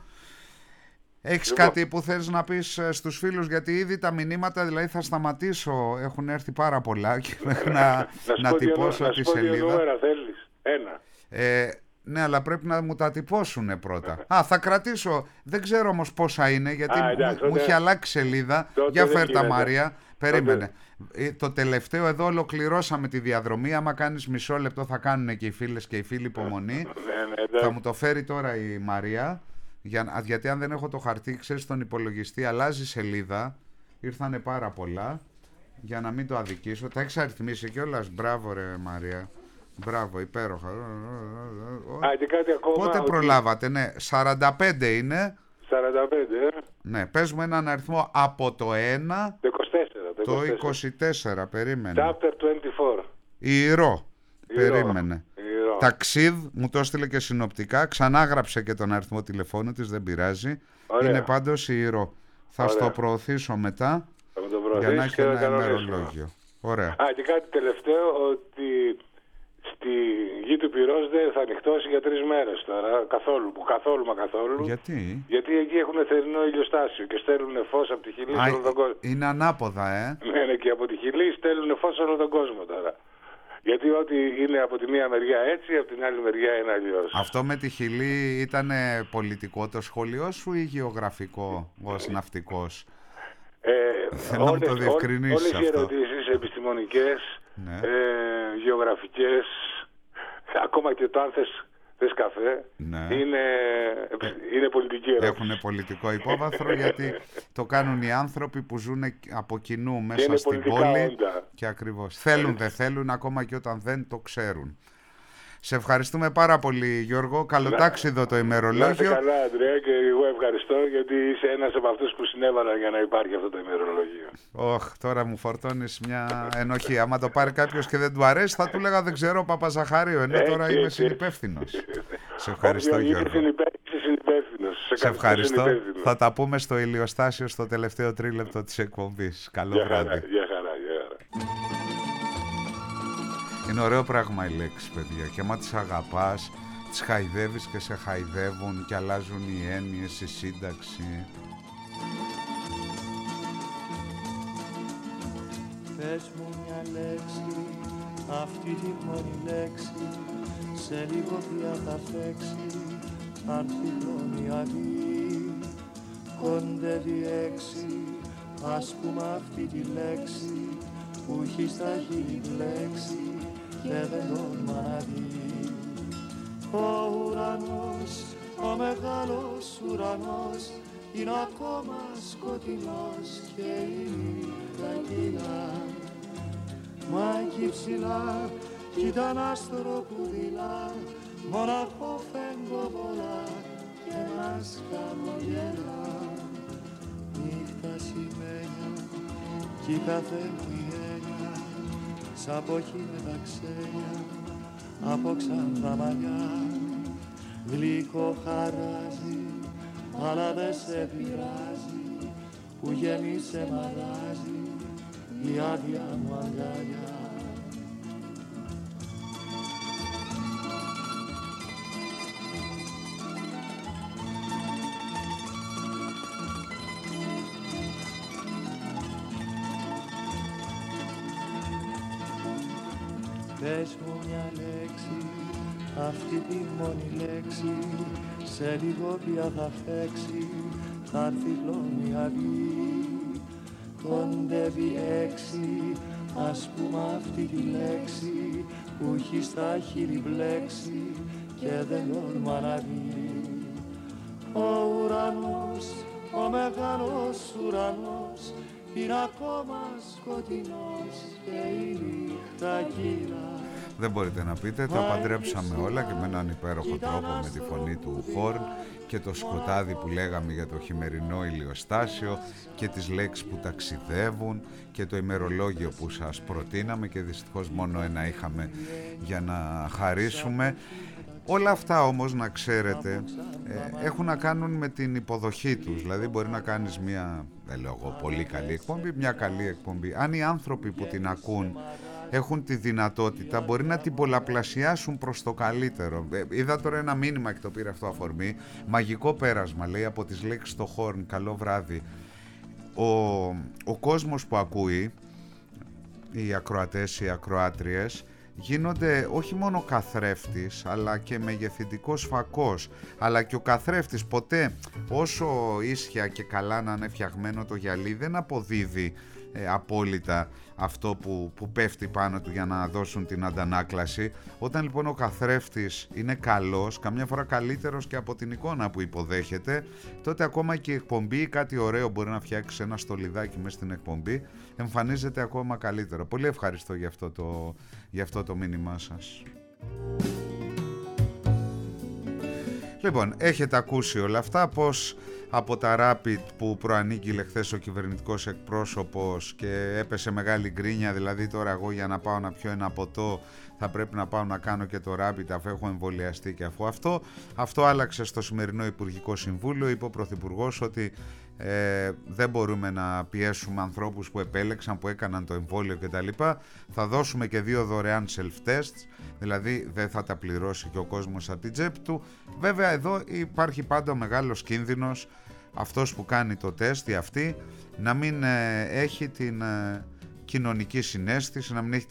Έχεις κάτι που θες να πεις στους φίλους? Γιατί ήδη τα μηνύματα, δηλαδή θα σταματήσω, έχουν έρθει πάρα πολλά και μέχρι να τυπώσω τη σελίδα. Να νούμερα θέλεις? Ένα. Ναι, αλλά πρέπει να μου τα τυπώσουν πρώτα. Θα κρατήσω, δεν ξέρω όμως πόσα είναι, γιατί μου έχει αλλάξει σελίδα. Για φέρτα Μαρία, περίμενε. Το τελευταίο εδώ ολοκληρώσαμε τη διαδρομή. Άμα κάνεις μισό λεπτό θα κάνουν και οι φίλες και οι φίλοι υπομονή. Θα μου το φέρει τώρα η Μαρία. Γιατί αν δεν έχω το χαρτί, ξέρεις, στον υπολογιστή αλλάζει σελίδα. Ήρθανε πάρα πολλά. Για να μην το αδικήσω. Τα έχεις αριθμίσει κιόλας. Μπράβο ρε Μαρία. Μπράβο, υπέροχα. Και κάτι ακόμα. Πότε προλάβατε? Ναι, 45 είναι. 45, Ναι, πες μου έναν αριθμό από το 1. Το 24, περίμενε. Chapter 24. Ιερό. Περίμενε. Ταξίδ, μου το έστειλε και συνοπτικά. Ξανάγραψε και τον αριθμό τηλεφώνου της, δεν πειράζει. Ωραία. Είναι πάντως ιερό. Θα στο προωθήσω μετά για να έχει ένα ημερολόγιο. Ωραία. Και κάτι τελευταίο, ότι στη γη του Πυρός δεν θα ανοιχτώσει για 3 μέρες τώρα. Καθόλου. Γιατί εκεί έχουν θερινό ηλιοστάσιο και στέλνουν φως από τη Χιλή σε όλο τον κόσμο. Είναι ανάποδα, Ναι, και από τη Χιλή στέλνουν φως σε όλο τον κόσμο τώρα. Γιατί ό,τι είναι από τη μία μεριά έτσι, από την άλλη μεριά είναι αλλιώς. Αυτό με τη Χιλή ήταν πολιτικό το σχολείο σου ή γεωγραφικό ως ναυτικός? Θέλω να το διευκρινίσεις αυτό. Όλες οι ερωτήσεις επιστημονικές, γεωγραφικές, ακόμα και το αν θες καφέ, είναι πολιτική ερώτηση. Έχουν πολιτικό υπόβαθρο γιατί το κάνουν οι άνθρωποι που ζουν από κοινού μέσα στην πόλη όντα. Και ακριβώς θέλουν δεν θέλουν, ακόμα και όταν δεν το ξέρουν. Σε ευχαριστούμε πάρα πολύ Γιώργο, καλοτάξιδο το ημερολόγιο. Να είστε καλά Αντρέα, και εγώ ευχαριστώ γιατί είσαι ένας από αυτούς που συνέβαλαν για να υπάρχει αυτό το ημερολόγιο. Τώρα μου φορτώνεις μια ενοχή. Άμα το πάρει κάποιος και δεν του αρέσει θα του λέγα δεν ξέρω Παπαζαχάριο, ενώ τώρα είμαι συνυπεύθυνος. Σε ευχαριστώ Γιώργο. Σε ευχαριστώ. Θα τα πούμε στο ηλιοστάσιο στο τελευταίο τρίλεπτο της εκπομπής. Καλό βράδυ. Είναι ωραίο πράγμα η λέξη, παιδιά. Και άμα τις αγαπάς, τις χαϊδεύεις και σε χαϊδεύουν και αλλάζουν οι έννοιες, η σύνταξη. Πες μου μια λέξη, αυτή τη μόνη λέξη, σε λίγο πια θα φέξει, αν φυλλώνει αδεί. Κοντεύει 6, ας πούμε αυτή τη λέξη, που έχει στα χείλη μπλέξει και δεν τολμά να δει. Ο ουρανός, ο μεγάλος ουρανός, είναι ακόμα σκοτεινός και η νύχτα κυλά. Μα εκεί ψηλά κι ήταν άστρο που δειλά, μοναχό φέγγω πολλά και μας χαμογελά. Νύχτα σημαίνια κι η κάθε μου η έννοια, σαν ποχή με τα ξένια, από ξανθά μαλλιά. Γλυκό χαράζει, αλλά δε σε πειράζει, που γέμισε μαγάζι η άδεια μου αγκαλιά. Πες μου μια λέξη, αυτή τη μόνη λέξη, σε λίγο πια θα φέξει, θα έρθει χλώμη αδεί. κοντεύει 6, ας πούμε αυτή τη λέξη που έχει στα χείλη μπλέξει και δεν τολμά να βγει. Ο ουρανός, ο μεγάλος ουρανός είναι ακόμα σκοτεινός και η νύχτα κύρα. Δεν μπορείτε να πείτε, τα παντρέψαμε όλα και με έναν υπέροχο τρόπο, με τη φωνή του Χόρν και το σκοτάδι που λέγαμε για το χειμερινό ηλιοστάσιο και τις λέξεις που ταξιδεύουν και το ημερολόγιο που σας προτείναμε και δυστυχώς μόνο ένα είχαμε για να χαρίσουμε. Όλα αυτά όμως, να ξέρετε, έχουν να κάνουν με την υποδοχή τους. Δηλαδή μπορεί να κάνεις μια, δεν λέω εγώ, πολύ καλή εκπομπή, μια καλή εκπομπή. Αν οι άνθρωποι που την ακούν έχουν τη δυνατότητα, μπορεί να την πολλαπλασιάσουν προς το καλύτερο. Είδα τώρα ένα μήνυμα και το πήρε αυτό αφορμή. Μαγικό πέρασμα, λέει, από τις λέξεις στο Χόρν. Καλό βράδυ. Ο κόσμος που ακούει, οι ακροατές, οι ακροάτριες, γίνονται όχι μόνο καθρέφτης, αλλά και μεγεθυντικός φακός. Αλλά και ο καθρέφτης ποτέ, όσο ίσια και καλά να είναι φτιαγμένο το γυαλί, δεν αποδίδει απόλυτα αυτό που πέφτει πάνω του για να δώσουν την αντανάκλαση. Όταν λοιπόν ο καθρέφτης είναι καλός, καμιά φορά καλύτερος και από την εικόνα που υποδέχεται, τότε ακόμα και η εκπομπή, κάτι ωραίο μπορεί να φτιάξει ένα στολιδάκι μέσα στην εκπομπή, εμφανίζεται ακόμα καλύτερο. Πολύ ευχαριστώ για αυτό το μήνυμά σας. Λοιπόν, έχετε ακούσει όλα αυτά, πως από τα Rapid που προανήγγειλε χθες ο κυβερνητικός εκπρόσωπος και έπεσε μεγάλη γκρίνια, δηλαδή τώρα εγώ για να πάω να πιω ένα ποτό θα πρέπει να πάω να κάνω και το Rapid αφού έχω εμβολιαστεί και αφού αυτό άλλαξε στο σημερινό Υπουργικό Συμβούλιο. Είπε ο Πρωθυπουργός ότι δεν μπορούμε να πιέσουμε ανθρώπους που επέλεξαν, που έκαναν το εμβόλιο κτλ. Θα δώσουμε και 2 δωρεάν self-tests, δηλαδή δεν θα τα πληρώσει και ο κόσμος από την τσέπη του. Βέβαια εδώ υπάρχει πάντα ο μεγάλος κίνδυνος αυτός που κάνει το τεστ ή αυτή να μην έχει την κοινωνική συναίσθηση, να μην έχει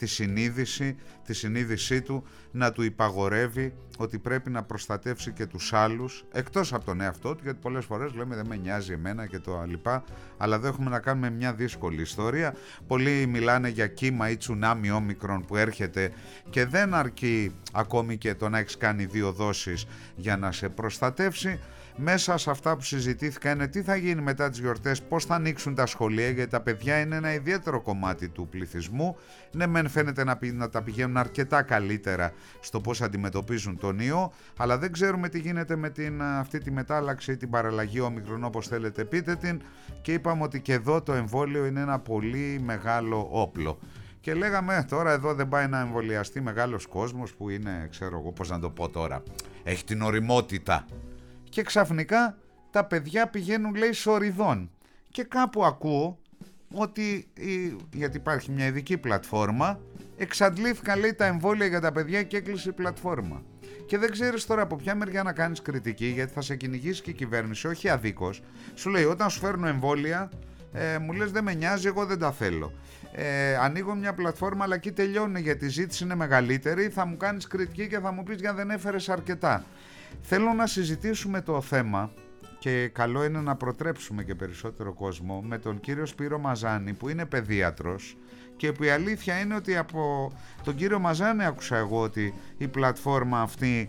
τη συνείδησή του να του υπαγορεύει ότι πρέπει να προστατεύσει και τους άλλους εκτός από τον εαυτό του, γιατί πολλές φορές λέμε δεν με νοιάζει εμένα και το λοιπά, αλλά εδώ έχουμε να κάνουμε μια δύσκολη ιστορία. Πολλοί μιλάνε για κύμα ή τσουνάμι όμικρον που έρχεται και δεν αρκεί ακόμη και το να έχεις κάνει 2 δόσεις για να σε προστατεύσει. Μέσα σε αυτά που συζητήθηκα είναι τι θα γίνει μετά τις γιορτές, πώς θα ανοίξουν τα σχολεία, γιατί τα παιδιά είναι ένα ιδιαίτερο κομμάτι του πληθυσμού. Ναι, μεν φαίνεται να τα πηγαίνουν αρκετά καλύτερα στο πώς αντιμετωπίζουν τον ιό, αλλά δεν ξέρουμε τι γίνεται με αυτή τη μετάλλαξη ή την παραλλαγή όμικρον, όπως θέλετε πείτε την, και είπαμε ότι και εδώ το εμβόλιο είναι ένα πολύ μεγάλο όπλο. Και λέγαμε τώρα εδώ δεν πάει να εμβολιαστεί μεγάλος κόσμος που είναι, ξέρω εγώ πώς να το πω τώρα, έχει την ωριμότητα. Και ξαφνικά τα παιδιά πηγαίνουν, λέει, σοριδών. Και κάπου ακούω ότι, γιατί υπάρχει μια ειδική πλατφόρμα, εξαντλήθηκαν, λέει, τα εμβόλια για τα παιδιά και έκλεισε η πλατφόρμα. Και δεν ξέρεις τώρα από ποια μεριά να κάνεις κριτική, γιατί θα σε κυνηγήσει και η κυβέρνηση, όχι αδίκως. Σου λέει, όταν σου φέρνω εμβόλια, μου λες δεν με νοιάζει, εγώ δεν τα θέλω. Ανοίγω μια πλατφόρμα, αλλά εκεί τελειώνει γιατί η ζήτηση είναι μεγαλύτερη, θα μου κάνεις κριτική και θα μου πεις για δεν έφερες αρκετά. Θέλω να συζητήσουμε το θέμα και καλό είναι να προτρέψουμε και περισσότερο κόσμο με τον κύριο Σπύρο Μαζάνη που είναι παιδίατρος και που η αλήθεια είναι ότι από τον κύριο Μαζάνη άκουσα εγώ ότι η πλατφόρμα αυτή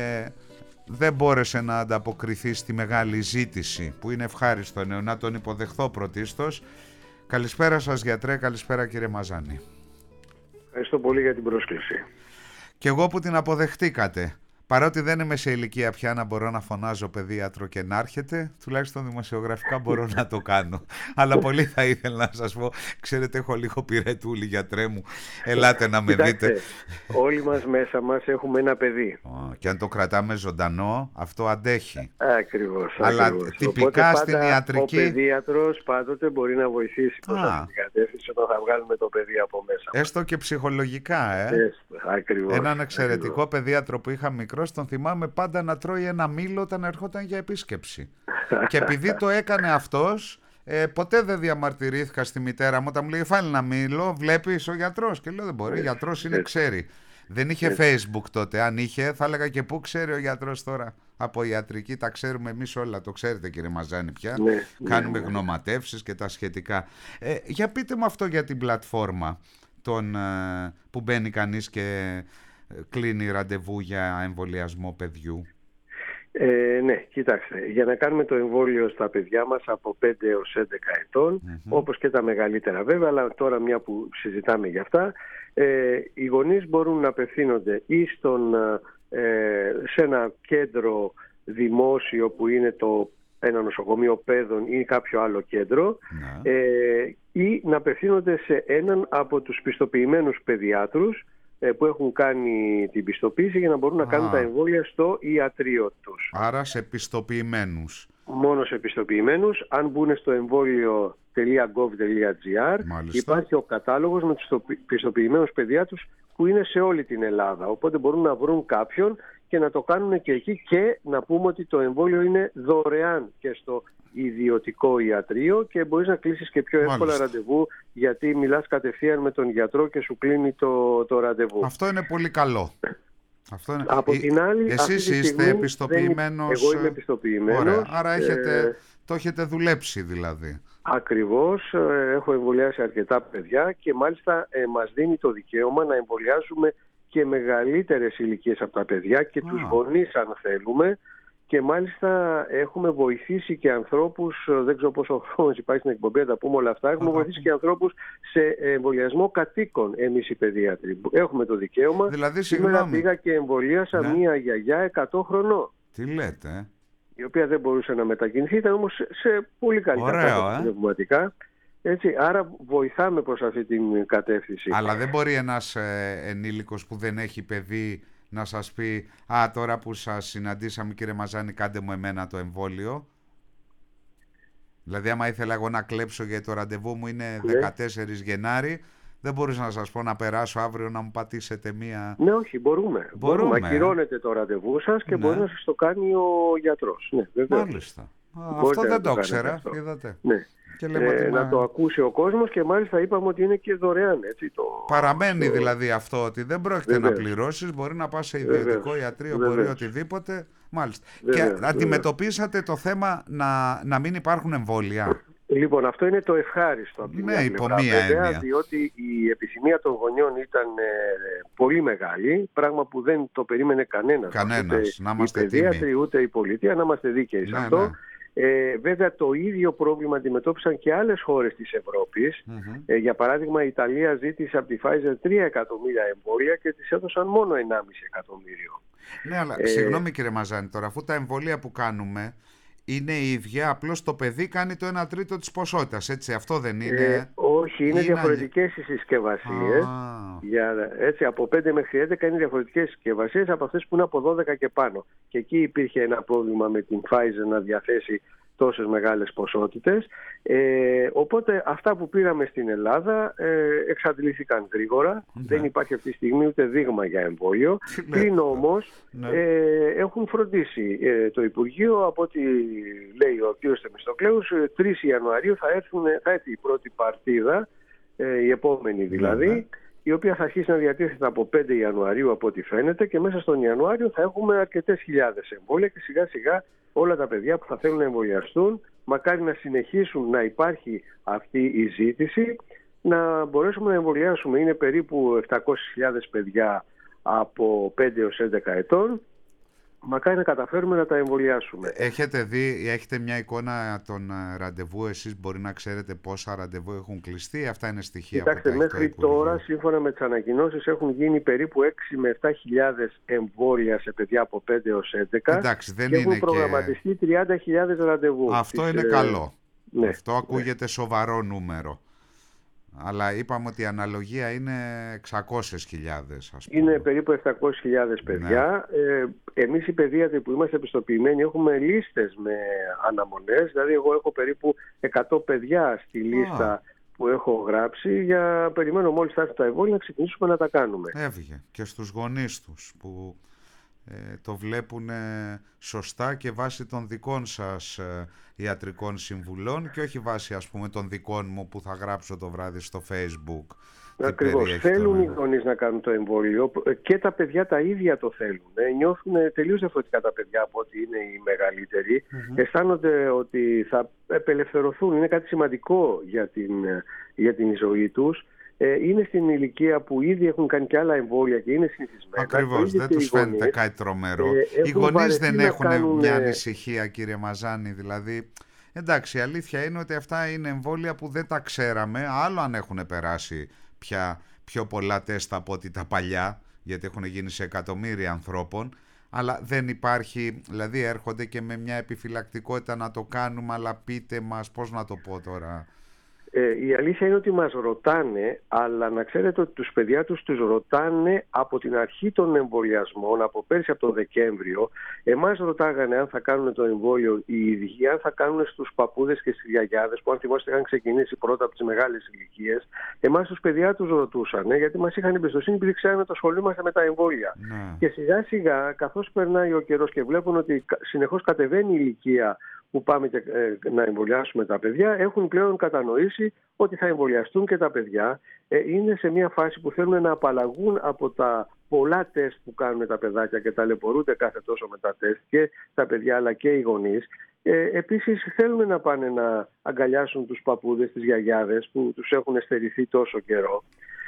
δεν μπόρεσε να ανταποκριθεί στη μεγάλη ζήτηση που είναι ευχάριστο να τον υποδεχθώ πρωτίστως. Καλησπέρα σας γιατρέ, καλησπέρα κύριε Μαζάνη. Ευχαριστώ πολύ για την πρόσκληση. Και εγώ που την αποδεχτήκατε. Παρότι δεν είμαι σε ηλικία πια να μπορώ να φωνάζω παιδίατρο και να έρχεται, τουλάχιστον δημοσιογραφικά μπορώ να το κάνω. Αλλά πολύ θα ήθελα να σας πω, ξέρετε έχω λίγο πυρετούλη γιατρέ μου, ελάτε να με δείτε. Όλοι μας μέσα μας έχουμε ένα παιδί. Και αν το κρατάμε ζωντανό, αυτό αντέχει. Ακριβώς. Αλλά τυπικά στην ιατρική... Ο παιδίατρος πάντοτε μπορεί να βοηθήσει προς αυτή την κατεύθυνση όταν θα βγάλουμε το παιδί από μέσα μας. Έστω και ψυχολογικά, Ακριβώς. Έναν εξαιρετικό παιδίατρο που είχα μικρό, τον θυμάμαι πάντα να τρώει ένα μήλο όταν ερχόταν για επίσκεψη. Και επειδή το έκανε αυτός, ποτέ δεν διαμαρτυρήθηκα στη μητέρα μου όταν μου λέει φάει ένα μήλο, βλέπεις ο γιατρός. Και λέω δεν μπορεί, γιατρός είναι, ξέρει. Δεν είχε Facebook τότε. Αν είχε, θα έλεγα και πού ξέρει ο γιατρός τώρα. Από ιατρική τα ξέρουμε εμείς όλα. Το ξέρετε, κύριε Μαζάνη, πια. Κάνουμε γνωματεύσεις και τα σχετικά. Για πείτε μου αυτό για την πλατφόρμα που μπαίνει κανείς και κλείνει ραντεβού για εμβολιασμό παιδιού. Ναι, κοιτάξτε, για να κάνουμε το εμβόλιο στα παιδιά μας από 5 έως 11 ετών, όπως και τα μεγαλύτερα βέβαια, αλλά τώρα μια που συζητάμε για αυτά, οι γονείς μπορούν να απευθύνονται ή σε ένα κέντρο δημόσιο που είναι ένα νοσοκομείο παιδών ή κάποιο άλλο κέντρο, ή να απευθύνονται σε έναν από τους πιστοποιημένους παιδιάτρους που έχουν κάνει την πιστοποίηση για να μπορούν να κάνουν τα εμβόλια στο ιατρείο τους. Άρα σε πιστοποιημένους. Μόνο σε πιστοποιημένους. Αν μπουν στο εμβόλιο.gov.gr υπάρχει ο κατάλογος με τους πιστοποιημένους παιδιάτρους που είναι σε όλη την Ελλάδα. Οπότε μπορούν να βρουν κάποιον και να το κάνουν και εκεί, και να πούμε ότι το εμβόλιο είναι δωρεάν και στο ιδιωτικό ιατρείο και μπορείς να κλείσεις και πιο εύκολα ραντεβού, γιατί μιλάς κατευθείαν με τον γιατρό και σου κλείνει το ραντεβού. Αυτό είναι πολύ καλό. Από την άλλη, εσείς είστε επιστοποιημένος. Εγώ είμαι επιστοποιημένος. Ωραία. Άρα το έχετε δουλέψει δηλαδή. Ακριβώς. Έχω εμβολιάσει αρκετά παιδιά και μάλιστα μας δίνει το δικαίωμα να εμβολιάζουμε και μεγαλύτερες ηλικίες από τα παιδιά και τους γονείς αν θέλουμε. Και μάλιστα έχουμε βοηθήσει και ανθρώπους, δεν ξέρω πόσο χρόνος υπάρχει στην εκπομπή, να τα πούμε όλα αυτά, έχουμε βοηθήσει και ανθρώπους σε εμβολιασμό κατοίκων εμείς οι παιδίατροι. Έχουμε το δικαίωμα. Δηλαδή, σήμερα πήγα και εμβολίασα μία γιαγιά 100 χρονών. Τι λέτε? Η οποία δεν μπορούσε να μετακινηθεί, ήταν όμως σε πολύ καλή κατάσταση πνευματικά. Έτσι, άρα βοηθάμε προς αυτή την κατεύθυνση. Αλλά δεν μπορεί ένας ενήλικος που δεν έχει παιδί να σας πει τώρα που σας συναντήσαμε κύριε Μαζάνη, κάντε μου εμένα το εμβόλιο. Δηλαδή άμα ήθελα εγώ να κλέψω, γιατί το ραντεβού μου είναι 14 Γενάρη, δεν μπορούσα να σας πω να περάσω αύριο να μου πατήσετε μία... Ναι, όχι, μπορούμε. Ακυρώνετε το ραντεβού σας και μπορεί να σας το κάνει ο γιατρός. Ναι, μάλιστα. Αυτό δεν το ήξερα, είδατε. Ναι. Να το ακούσει ο κόσμος, και μάλιστα είπαμε ότι είναι και δωρεάν. Έτσι, παραμένει δηλαδή αυτό, ότι δεν πρόκειται να πληρώσεις, μπορεί να πας σε ιδιωτικό ιατρείο, μπορεί οτιδήποτε. Μάλιστα. Και αντιμετωπίσατε το θέμα να μην υπάρχουν εμβόλια. Λοιπόν, αυτό είναι το ευχάριστο από την άλλη πλευρά, διότι η επιθυμία των γονιών ήταν πολύ μεγάλη, πράγμα που δεν το περίμενε κανένας. Να είμαστε οι παιδίατροι, ούτε η πολιτεία, να είμαστε δίκαιοι σε αυτό. Βέβαια το ίδιο πρόβλημα αντιμετώπισαν και άλλες χώρες της Ευρώπης. Για παράδειγμα η Ιταλία ζήτησε από τη Pfizer 3 εκατομμύρια εμβόλια και της έδωσαν μόνο 1,5 εκατομμύριο. Ναι, αλλά συγγνώμη κύριε Μαζάνη, τώρα αφού τα εμβόλια που κάνουμε είναι η ίδια, απλώς το παιδί κάνει το 1 τρίτο της ποσότητας, έτσι, αυτό δεν είναι? Όχι, είναι διαφορετικές οι συσκευασίες. Έτσι, από 5 μέχρι 11 είναι διαφορετικές συσκευασίες από αυτές που είναι από 12 και πάνω. Και εκεί υπήρχε ένα πρόβλημα με την Pfizer να διαθέσει τόσες μεγάλες ποσότητες. Οπότε αυτά που πήραμε στην Ελλάδα εξαντλήθηκαν γρήγορα. Δεν υπάρχει αυτή τη στιγμή ούτε δείγμα για εμβόλιο. Πλην όμως έχουν φροντίσει το Υπουργείο, από ό,τι λέει ο κ. Θεμιστοκλέους, 3 Ιανουαρίου θα έρθει η πρώτη παρτίδα, η επόμενη δηλαδή, η οποία θα αρχίσει να διατίθεται από 5 Ιανουαρίου από ό,τι φαίνεται, και μέσα στον Ιανουάριο θα έχουμε αρκετές χιλιάδες εμβόλια και σιγά σιγά όλα τα παιδιά που θα θέλουν να εμβολιαστούν, μακάρι να συνεχίσουν να υπάρχει αυτή η ζήτηση, να μπορέσουμε να εμβολιάσουμε. Είναι περίπου 700.000 παιδιά από 5 έως 11 ετών. Μακάρι να καταφέρουμε να τα εμβολιάσουμε. Έχετε μια εικόνα των ραντεβού, εσείς μπορεί να ξέρετε πόσα ραντεβού έχουν κλειστεί? Αυτά είναι στοιχεία. Κοιτάξτε, μέχρι τώρα, σύμφωνα με τις ανακοινώσεις, έχουν γίνει περίπου 6 με 7.000 εμβόλια σε παιδιά από 5 έως 11. Εντάξει, δεν και είναι έχουν προγραμματιστεί 30.000 ραντεβού. Αυτό είναι καλό. Ναι, αυτό ακούγεται σοβαρό νούμερο. Αλλά είπαμε ότι η αναλογία είναι 600.000, ας πούμε. Είναι περίπου 700.000 παιδιά. Εμείς οι παιδίατροι που είμαστε επιστοποιημένοι έχουμε λίστες με αναμονές. Δηλαδή εγώ έχω περίπου 100 παιδιά στη λίστα που έχω γράψει. Περιμένω μόλις θα έρθει τα εμβόλια να ξεκινήσουμε να τα κάνουμε. Έβγε και στους γονείς τους που το βλέπουν σωστά και βάσει των δικών σας ιατρικών συμβουλών και όχι βάσει, ας πούμε, των δικών μου που θα γράψω το βράδυ στο Facebook. Ακριβώς. Θέλουν οι γονείς να κάνουν το εμβόλιο και τα παιδιά τα ίδια το θέλουν. Νιώθουν τελείως διαφορετικά τα παιδιά από ότι είναι οι μεγαλύτεροι. Αισθάνονται ότι θα απελευθερωθούν. Είναι κάτι σημαντικό για την ζωή τους. Είναι στην ηλικία που ήδη έχουν κάνει και άλλα εμβόλια και είναι συνηθισμένοι. Ακριβώς, δεν τους φαίνεται κάτι τρομερό. Οι γονείς δεν έχουν μια ανησυχία, κύριε Μαζάνη, δηλαδή. Εντάξει, η αλήθεια είναι ότι αυτά είναι εμβόλια που δεν τα ξέραμε. Άλλο αν έχουν περάσει πια πιο πολλά τεστ από ότι τα παλιά, γιατί έχουν γίνει σε εκατομμύρια ανθρώπων. Αλλά δεν υπάρχει, δηλαδή έρχονται και με μια επιφυλακτικότητα να το κάνουμε, αλλά πείτε μας, πώς να το πω τώρα. Η αλήθεια είναι ότι μας ρωτάνε, αλλά να ξέρετε ότι τους παιδιά τους ρωτάνε από την αρχή των εμβολιασμών, από πέρσι από τον Δεκέμβριο. Εμάς ρωτάγανε αν θα κάνουν το εμβόλιο οι ίδιοι, αν θα κάνουν στους παππούδες και στις γιαγιάδες, που αν θυμάστε είχαν ξεκινήσει πρώτα από τις μεγάλες ηλικίες. Εμάς τους παιδιά τους ρωτούσαν, γιατί μας είχαν εμπιστοσύνη, επειδή ξέρανε ότι ασχολούμαστε με τα εμβόλια. Και σιγά σιγά, καθώς περνάει ο καιρός και βλέπουν ότι συνεχώς κατεβαίνει η ηλικία που πάμε να εμβολιάσουμε τα παιδιά, έχουν πλέον κατανοήσει ότι θα εμβολιαστούν και τα παιδιά. Είναι σε μια φάση που θέλουν να απαλλαγούν από τα πολλά τεστ που κάνουν τα παιδάκια και ταλαιπωρούνται κάθε τόσο με τα τεστ και τα παιδιά αλλά και οι γονείς. Επίσης θέλουν να πάνε να αγκαλιάσουν τους παππούδες, τις γιαγιάδες που τους έχουν στερηθεί τόσο καιρό.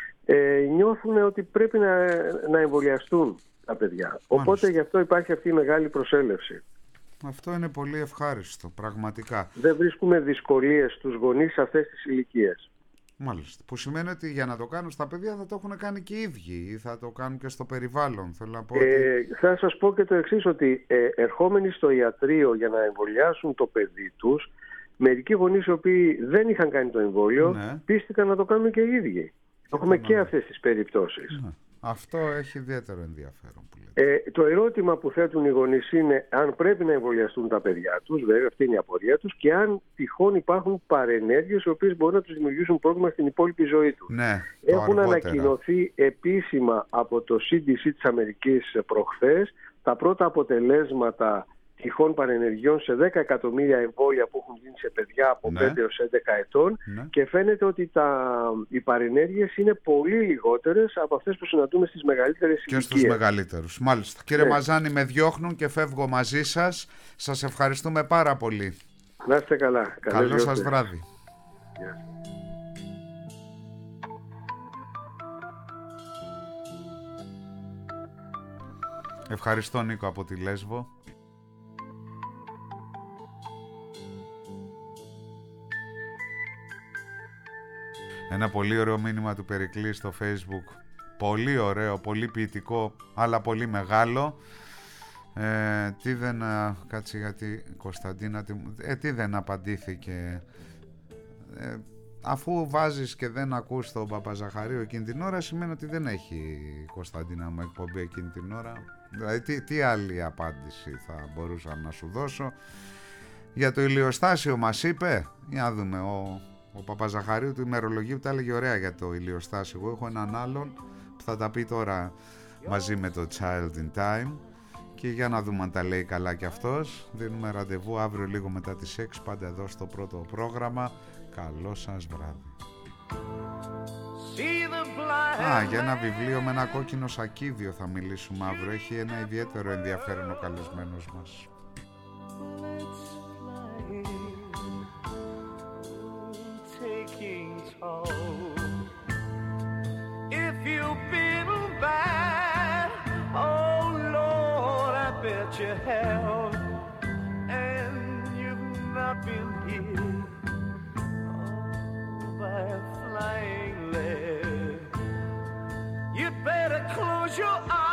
Νιώθουν ότι πρέπει να εμβολιαστούν τα παιδιά. Μάλιστα. Οπότε γι' αυτό υπάρχει αυτή η μεγάλη προσέλευση. Αυτό είναι πολύ ευχάριστο, πραγματικά. Δεν βρίσκουμε δυσκολίες στους γονείς σε αυτές τις ηλικίες. Μάλιστα. Που σημαίνει ότι για να το κάνουν στα παιδιά θα το έχουν κάνει και οι ίδιοι ή θα το κάνουν και στο περιβάλλον. Θέλω να πω θα σας πω και το εξής, ότι ερχόμενοι στο ιατρείο για να εμβολιάσουν το παιδί τους, μερικοί γονείς οι οποίοι δεν είχαν κάνει το εμβόλιο, πίστηκαν να το κάνουν και οι ίδιοι. Έχουμε και αυτές τις περιπτώσεις. Ναι. Αυτό έχει ιδιαίτερο ενδιαφέρον που λέτε. Το ερώτημα που θέτουν οι γονείς είναι αν πρέπει να εμβολιαστούν τα παιδιά τους, βέβαια αυτή είναι η απορία τους, και αν τυχόν υπάρχουν παρενέργειες οι οποίες μπορούν να τους δημιουργήσουν πρόβλημα στην υπόλοιπη ζωή τους. Ναι, έχουν ανακοινωθεί επίσημα από το CDC της Αμερικής προχθές τα πρώτα αποτελέσματα τυχόν παρενεργειών σε 10 εκατομμύρια εμβόλια που έχουν γίνει σε παιδιά από 5 έως 11 ετών και φαίνεται ότι οι παρενέργειες είναι πολύ λιγότερες από αυτές που συναντούμε στις μεγαλύτερες ηλικίες. Και στους μεγαλύτερους. Μάλιστα. Κύριε Μαζάνη, με διώχνουν και φεύγω μαζί σας. Σας ευχαριστούμε πάρα πολύ. Να είστε καλά. Καλό σας βράδυ. Ευχαριστώ, Νίκο, από τη Λέσβο. Ένα πολύ ωραίο μήνυμα του Περικλή στο Facebook. Πολύ ωραίο, πολύ ποιητικό, αλλά πολύ μεγάλο. Τι δεν... Κάτσε, γιατί Κωνσταντίνα... τι δεν απαντήθηκε... αφού βάζεις και δεν ακούς τον Παπαζαχαρίου εκείνη την ώρα, σημαίνει ότι δεν έχει η Κωνσταντίνα μου εκπομπή εκείνη την ώρα. Δηλαδή τι άλλη απάντηση θα μπορούσα να σου δώσω. Για το ηλιοστάσιο μας είπε, για να δούμε, ο Παπαζαχαρίου του ημερολογίου τα έλεγε ωραία για το ηλιοστάσιο. Εγώ έχω έναν άλλον που θα τα πει τώρα μαζί με το Child in Time και για να δούμε αν τα λέει καλά κι αυτός. Δίνουμε ραντεβού αύριο λίγο μετά τις 6, πάντα εδώ στο πρώτο πρόγραμμα. Καλό σας βράδυ. Για ένα βιβλίο με ένα κόκκινο σακίδιο θα μιλήσουμε αύριο. Έχει ένα ιδιαίτερο ενδιαφέρον ο καλεσμένος μας. If you've been bad, oh Lord, I bet you have, and you've not been hit by a flying lead. You'd better close your eyes.